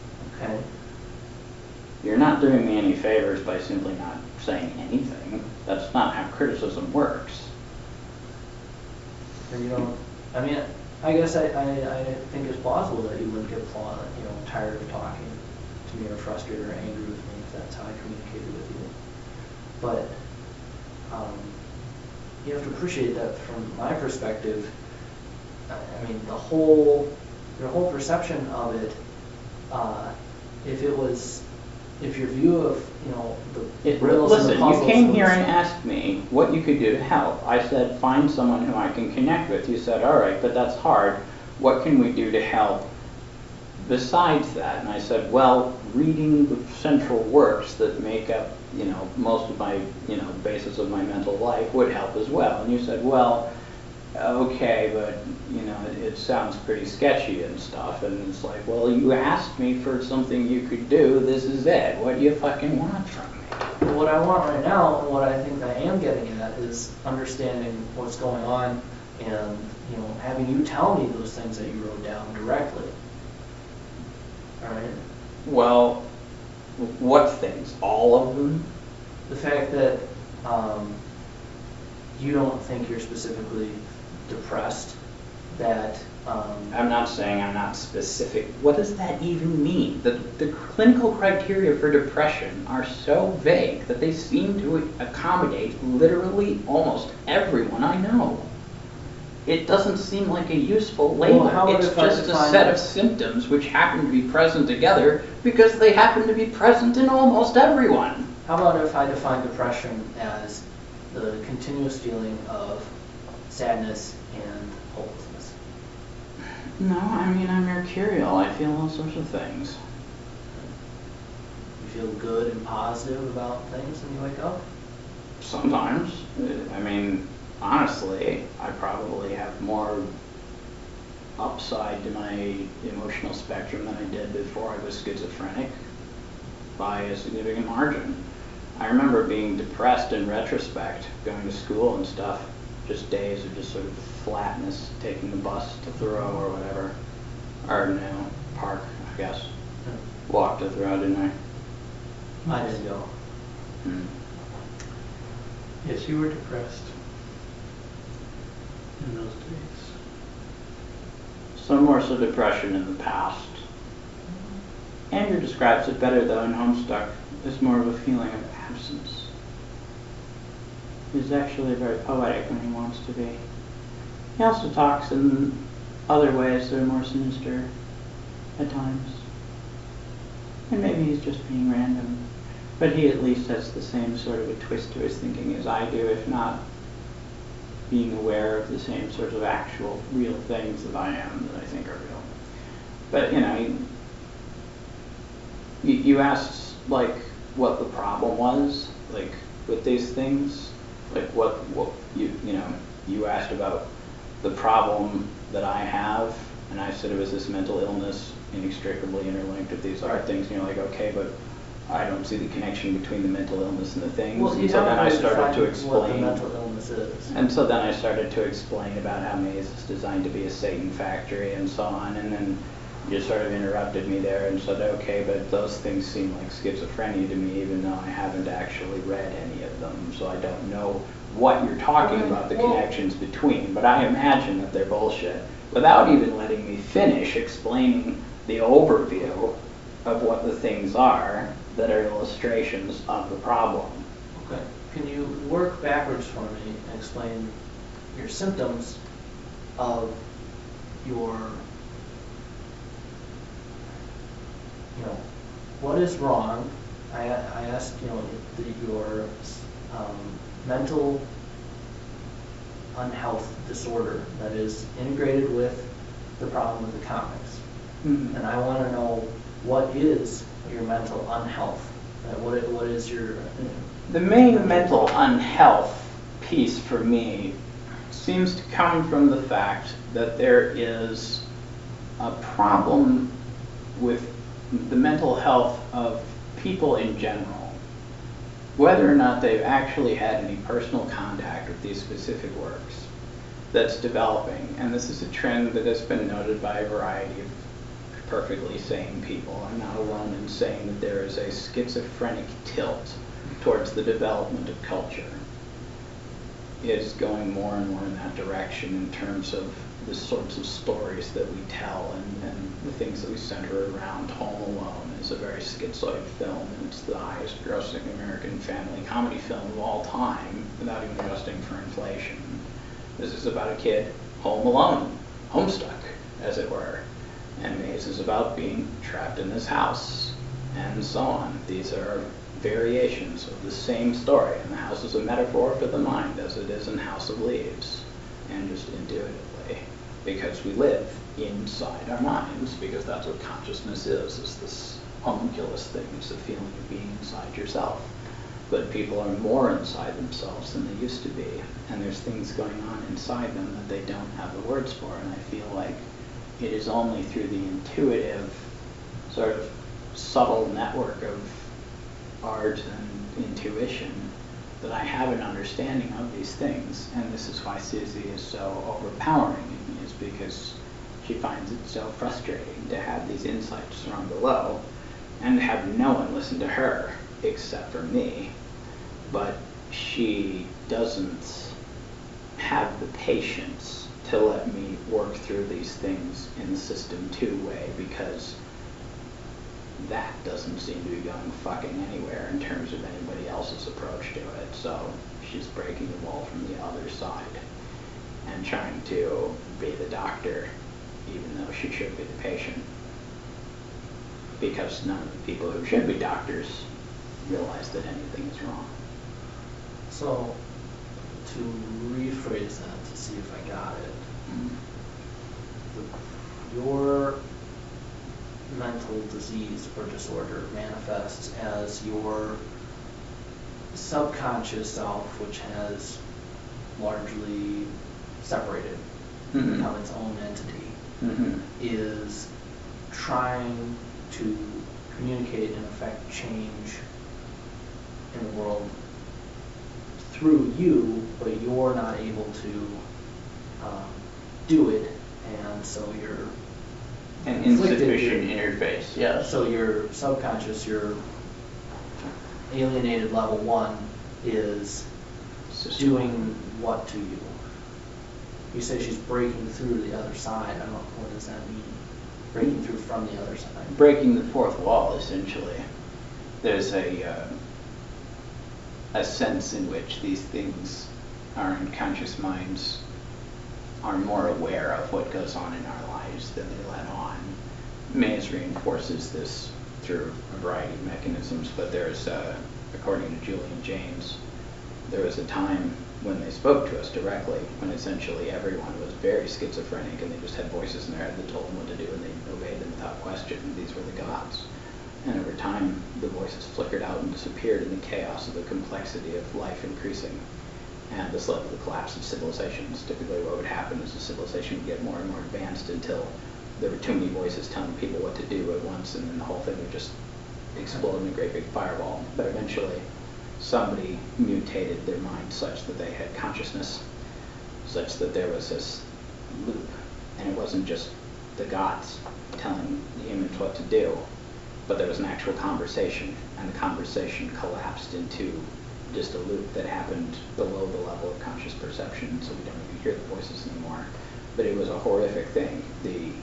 Okay. You're not doing me any favors by simply not saying anything. That's not how criticism works. Or you don't, I mean, I guess I, I, I think it's plausible that you wouldn't get, pla- you know, tired of talking to me or frustrated or angry with me if that's how I communicated with you. But um, you have to appreciate that from my perspective. I I mean, the whole, your whole perception of it, uh, if it was, if your view of, you know, the It, riddles and the listen, puzzles you came here was- and asked me what you could do to help. I said, find someone who I can connect with. You said, all right, but that's hard. What can we do to help besides that? And I said, well, reading the central works that make up, you know, most of my, you know, basis of my mental life would help as well. And you said, well, okay, but, you know, it, it sounds pretty sketchy and stuff. And it's like, well, you asked me for something you could do. This is it. What do you fucking want from me? Well, what I want right now, and what I think I am getting at, is understanding what's going on and, you know, having you tell me those things that you wrote down directly. All right? Well, what things? All of them? The fact that um, you don't think you're specifically depressed, that um, I'm not saying I'm not specific. What does that even mean? The, the clinical criteria for depression are so vague that they seem to accommodate literally almost everyone I know. It doesn't seem like a useful label. Well, how about It's if I just a define set it? of symptoms which happen to be present together because they happen to be present in almost everyone. how about if I define depression as the continuous feeling of sadness and hopelessness? No, I mean, I'm mercurial. I feel all sorts of things. You feel good and positive about things when you wake up? Sometimes. I mean, honestly, I probably have more upside to my emotional spectrum than I did before I was schizophrenic by a significant margin. I remember being depressed in retrospect, going to school and stuff, just days of just sort of flatness, taking the bus to Thoreau or whatever, or no, Park, I guess. Walked to Thoreau, didn't I? I didn't go. Hmm. Yes, you were depressed in those days. Some more so depression in the past. Andrew describes it better though in Homestuck as more of a feeling of absence. He's actually very poetic when he wants to be. He also talks in other ways that are more sinister at times. And maybe he's just being random. But he at least has the same sort of a twist to his thinking as I do, if not being aware of the same sorts of actual, real things that I am, that I think are real. But, you know, you, you asked, like, what the problem was, like, with these things. Like, what, what you, you know, you asked about the problem that I have, and I said it was this mental illness inextricably interlinked with these other things, and you're like, okay, but I don't see the connection between the mental illness and the things. Well, you and so then I haven't really started to defined what the explain. mental illness is. And so then I started to explain about how Maze is designed to be a Satan factory and so on, and then you sort of interrupted me there and said, okay, but those things seem like schizophrenia to me, even though I haven't actually read any of them, so I don't know what you're talking Okay, about, the well- connections between, but I imagine that they're bullshit, without even letting me finish explaining the overview of what the things are that are illustrations of the problem. Okay. Can you work backwards for me and explain your symptoms of your, you know, what is wrong? I, I asked, you know, the, your um, mental unhealth disorder that is integrated with the problem with the comics. Mhm. And I want to know what is your mental unhealth? Uh, what, i- what is your... The main mental unhealth piece for me seems to come from the fact that there is a problem with the mental health of people in general, whether or not they've actually had any personal contact with these specific works, that's developing. And this is a trend that has been noted by a variety of perfectly sane people. I'm not alone in saying that there is a schizophrenic tilt towards the development of culture. It is going more and more in that direction in terms of the sorts of stories that we tell and, and the things that we center around. Home Alone is a very schizoid film, and it's the highest grossing American family comedy film of all time, without even adjusting for inflation. This is about a kid home alone, homestuck, as it were. And Maze is about being trapped in this house, and so on. These are variations of the same story, and the house is a metaphor for the mind, as it is in House of Leaves, and just intuitively, because we live inside our minds, because that's what consciousness is, is this homunculus thing, it's the feeling of being inside yourself. But people are more inside themselves than they used to be, and there's things going on inside them that they don't have the words for, and I feel like it is only through the intuitive, sort of subtle network of art and intuition that I have an understanding of these things. And this is why Susie is so overpowering in me, is because she finds it so frustrating to have these insights from below and to have no one listen to her except for me. But she doesn't have the patience to let me work through these things in the system two way, because that doesn't seem to be going fucking anywhere in terms of anybody else's approach to it. So she's breaking the wall from the other side and trying to be the doctor, even though she should be the patient. Because none of the people who should be doctors realize that anything is wrong. So, to rephrase that, to see if I got it, Mm-hmm. the, your mental disease or disorder manifests as your subconscious self, which has largely separated, Mm-hmm. become its own entity, Mm-hmm. is trying to communicate and affect change in the world through you, but you're not able to um, do it, and so you're An inflicted- insufficient interface, yes. So your subconscious, your alienated level one, is System. doing what to you? You say she's breaking through the other side. I don't know, what does that mean? Breaking through from the other side. Breaking the fourth wall, essentially. There's a uh, a sense in which these things, our unconscious minds, are more aware of what goes on in our lives than they let on. Mays reinforces this through a variety of mechanisms, but there's, uh, according to Julian James, there was a time when they spoke to us directly, when essentially everyone was very schizophrenic and they just had voices in their head that told them what to do and they obeyed them without question. These were the gods. And over time, the voices flickered out and disappeared in the chaos of the complexity of life increasing. And this led to the collapse of civilizations. Typically what would happen is the civilization would get more and more advanced until there were too many voices telling people what to do at once, and then the whole thing would just explode in a great big fireball. But eventually, somebody mutated their mind such that they had consciousness, such that there was this loop. And it wasn't just the gods telling the image what to do, but there was an actual conversation, and the conversation collapsed into just a loop that happened below the level of conscious perception, so we don't even hear the voices anymore. But it was a horrific thing. The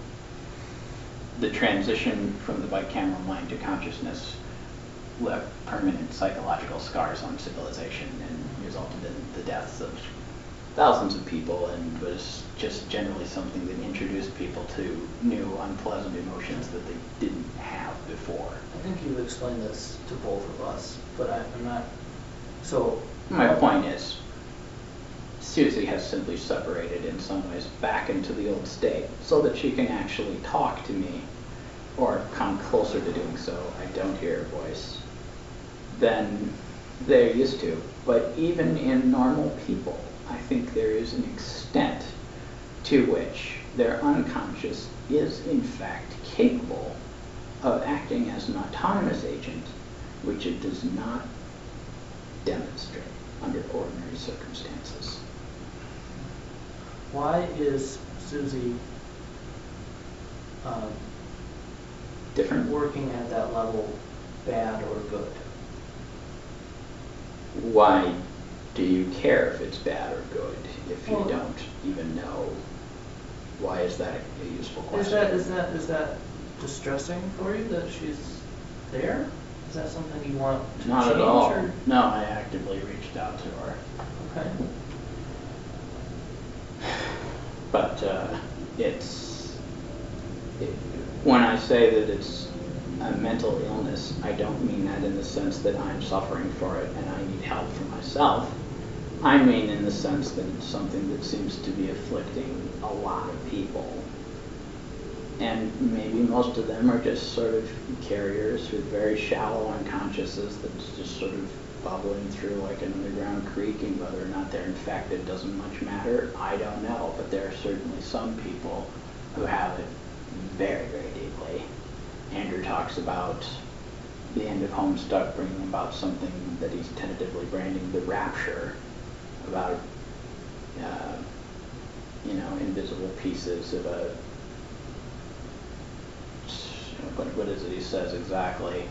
the transition from the bicameral mind to consciousness left permanent psychological scars on civilization and resulted in the deaths of thousands of people, and was just generally something that introduced people to new unpleasant emotions that they didn't have before. I think you've explained this to both of us, but I, I'm not. So my point is, Susie has simply separated in some ways back into the old state so that she can actually talk to me or come closer to doing so. I don't hear her voice than they're used to. But even in normal people, I think there is an extent to which their unconscious is in fact capable of acting as an autonomous agent, which it does not demonstrate under ordinary circumstances. why is Susie um, different. working at that level bad or good? Why do you care if it's bad or good if you Well- don't even know? Why is that a useful question? Is that, is that, is that distressing for you that she's there? Is that something you want to Not change? at all. Or? No, I actively reached out to her. Okay. But uh, it's, it, when I say that it's a mental illness, I don't mean that in the sense that I'm suffering for it and I need help for myself. I mean in the sense that it's something that seems to be afflicting a lot of people. And maybe most of them are just sort of carriers with very shallow unconsciouses that's just sort of bubbling through like an underground creek, and whether or not they're infected doesn't much matter. I don't know, but there are certainly some people who have it very, very deeply. Andrew talks about the end of Homestuck bringing about something that he's tentatively branding the rapture, about uh, you know, invisible pieces of a, what, what is it he says exactly?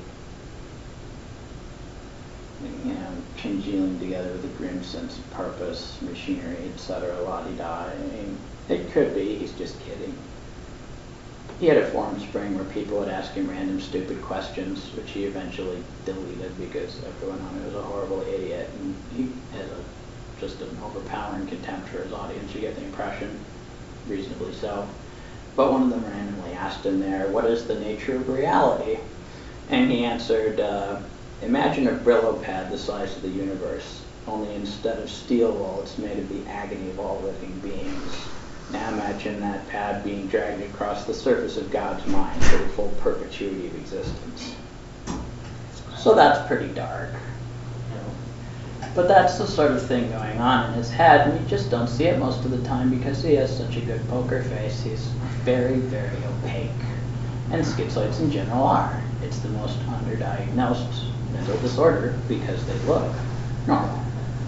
You know, congealing together with a grim sense of purpose, machinery, et cetera, la-di-da. I mean, it could be, he's just kidding. He had a forum spring where people would ask him random stupid questions, which he eventually deleted because everyone on it was a horrible idiot, and he has a, just an overpowering contempt for his audience, you get the impression, reasonably so. But one of them randomly asked him there, what is the nature of reality? And he answered, uh, imagine a Brillo pad the size of the universe, only instead of steel wool, it's made of the agony of all living beings. Now imagine that pad being dragged across the surface of God's mind for the full perpetuity of existence. So that's pretty dark. You know. But that's the sort of thing going on in his head, and you just don't see it most of the time because he has such a good poker face. He's very, very opaque. And schizoids in general are. It's the most underdiagnosed mental disorder because they look normal.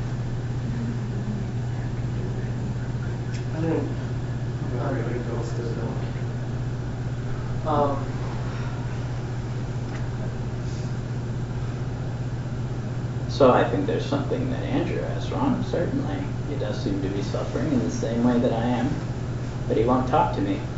I didn't. I'm ready to go still going. Um, So I think there's something that Andrew has wrong, certainly. He does seem to be suffering in the same way that I am, but he won't talk to me.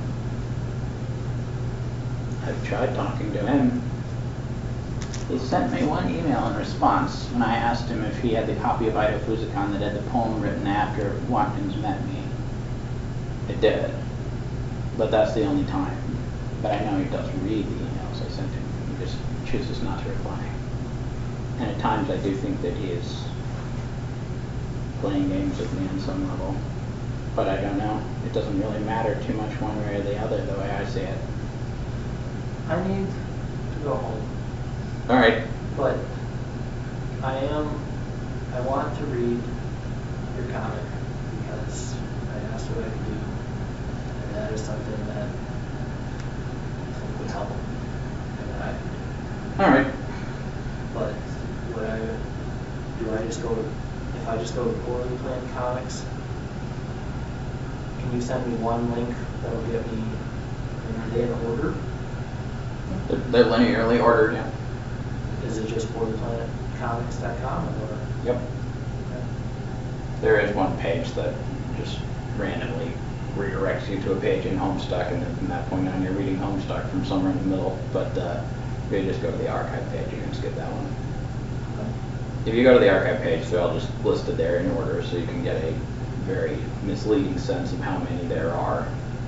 I've tried talking to him. He sent me one email in response when I asked him if he had the copy of Ida Fuzicon that had the poem written after Watkins met me. It did, but that's the only time. But I know he does read the emails I sent him. He just chooses not to reply. And at times I do think that he is playing games with me on some level. But I don't know. It doesn't really matter too much one way or the other, the way I see it. I need to go home, All right. but I am, I want to read your comic because I asked what I could do, and that is something that I think would help, and that I could do. All right. But would I, do I just go to, if I just go to Poorly Planned Comics, can you send me one link that'll get me, are they in order? They're, they're linearly ordered, yeah. Is it just poorly planned comics dot com or? Yep. Okay. There is one page that just randomly redirects you to a page in Homestuck, and then from that point on you're reading Homestuck from somewhere in the middle. But uh, if you just go to the archive page, you can skip that one. Okay. If you go to the archive page, they're all just listed there in order, so you can get a very misleading sense of how many there are.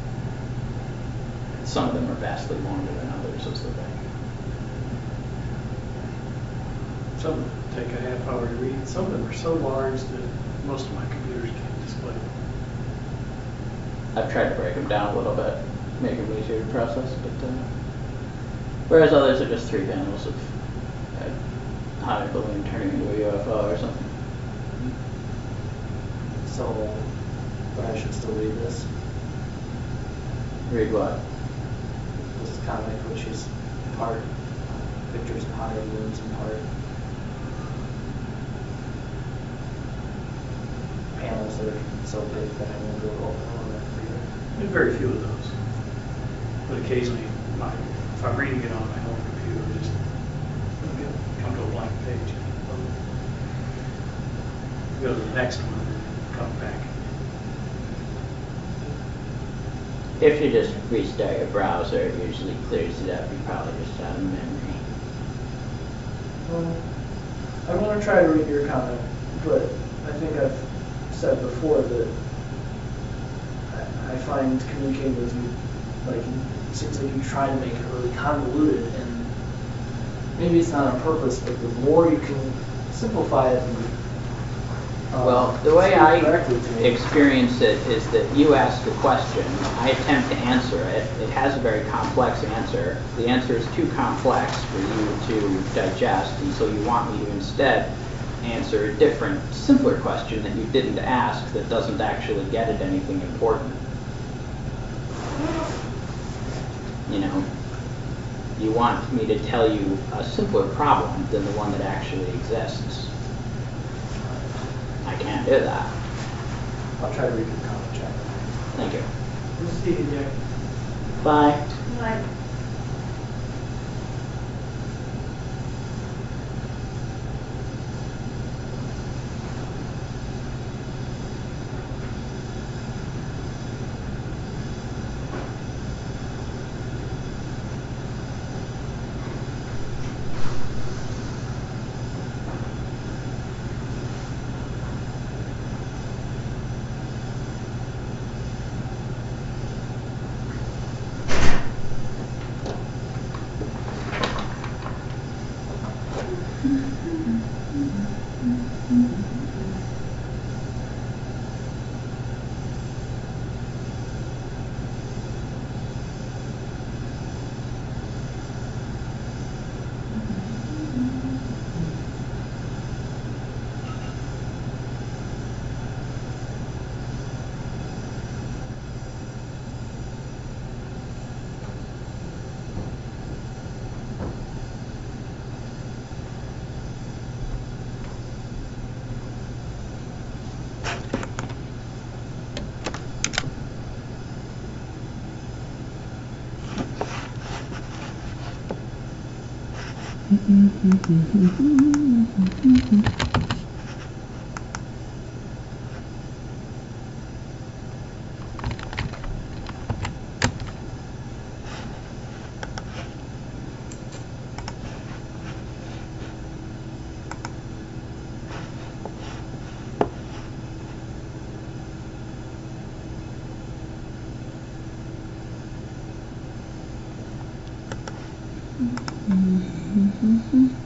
Some of them are vastly longer than others, is the thing. Some take a half hour to read. Some of them are so large that most of my computers can't display them. I've tried to break them down a little bit, make them easier to process, but uh, whereas others are just three panels of a hot air balloon turning into a U F O or something. So, but I should still read this, Read what? this comic, which is part pictures of hot air balloons and part panels that are so big that I won't go open or read it. There are very few of those. But occasionally my if I'm reading it on my home computer, just come to a blank page. Go to the next one, and come back. If you just restart your browser, it usually clears it up. You probably just out of memory. Well, I want to try to read your comment, but I think I've said before that I, I find communicating with you, like, it seems like you try to make it really convoluted, and maybe it's not on purpose, but the more you can simplify it and um, Well, the way speak I directly to me. experience it is that you ask a question, I attempt to answer it. It has a very complex answer. The answer is too complex for you to digest, and so you want me to instead answer a different, simpler question that you didn't ask that doesn't actually get at anything important. You know, you want me to tell you a simpler problem than the one that actually exists. I can't do that. I'll try to read your comment, Jack. Thank you. We'll see you, Jack. Bye. Like, Mm-hmm.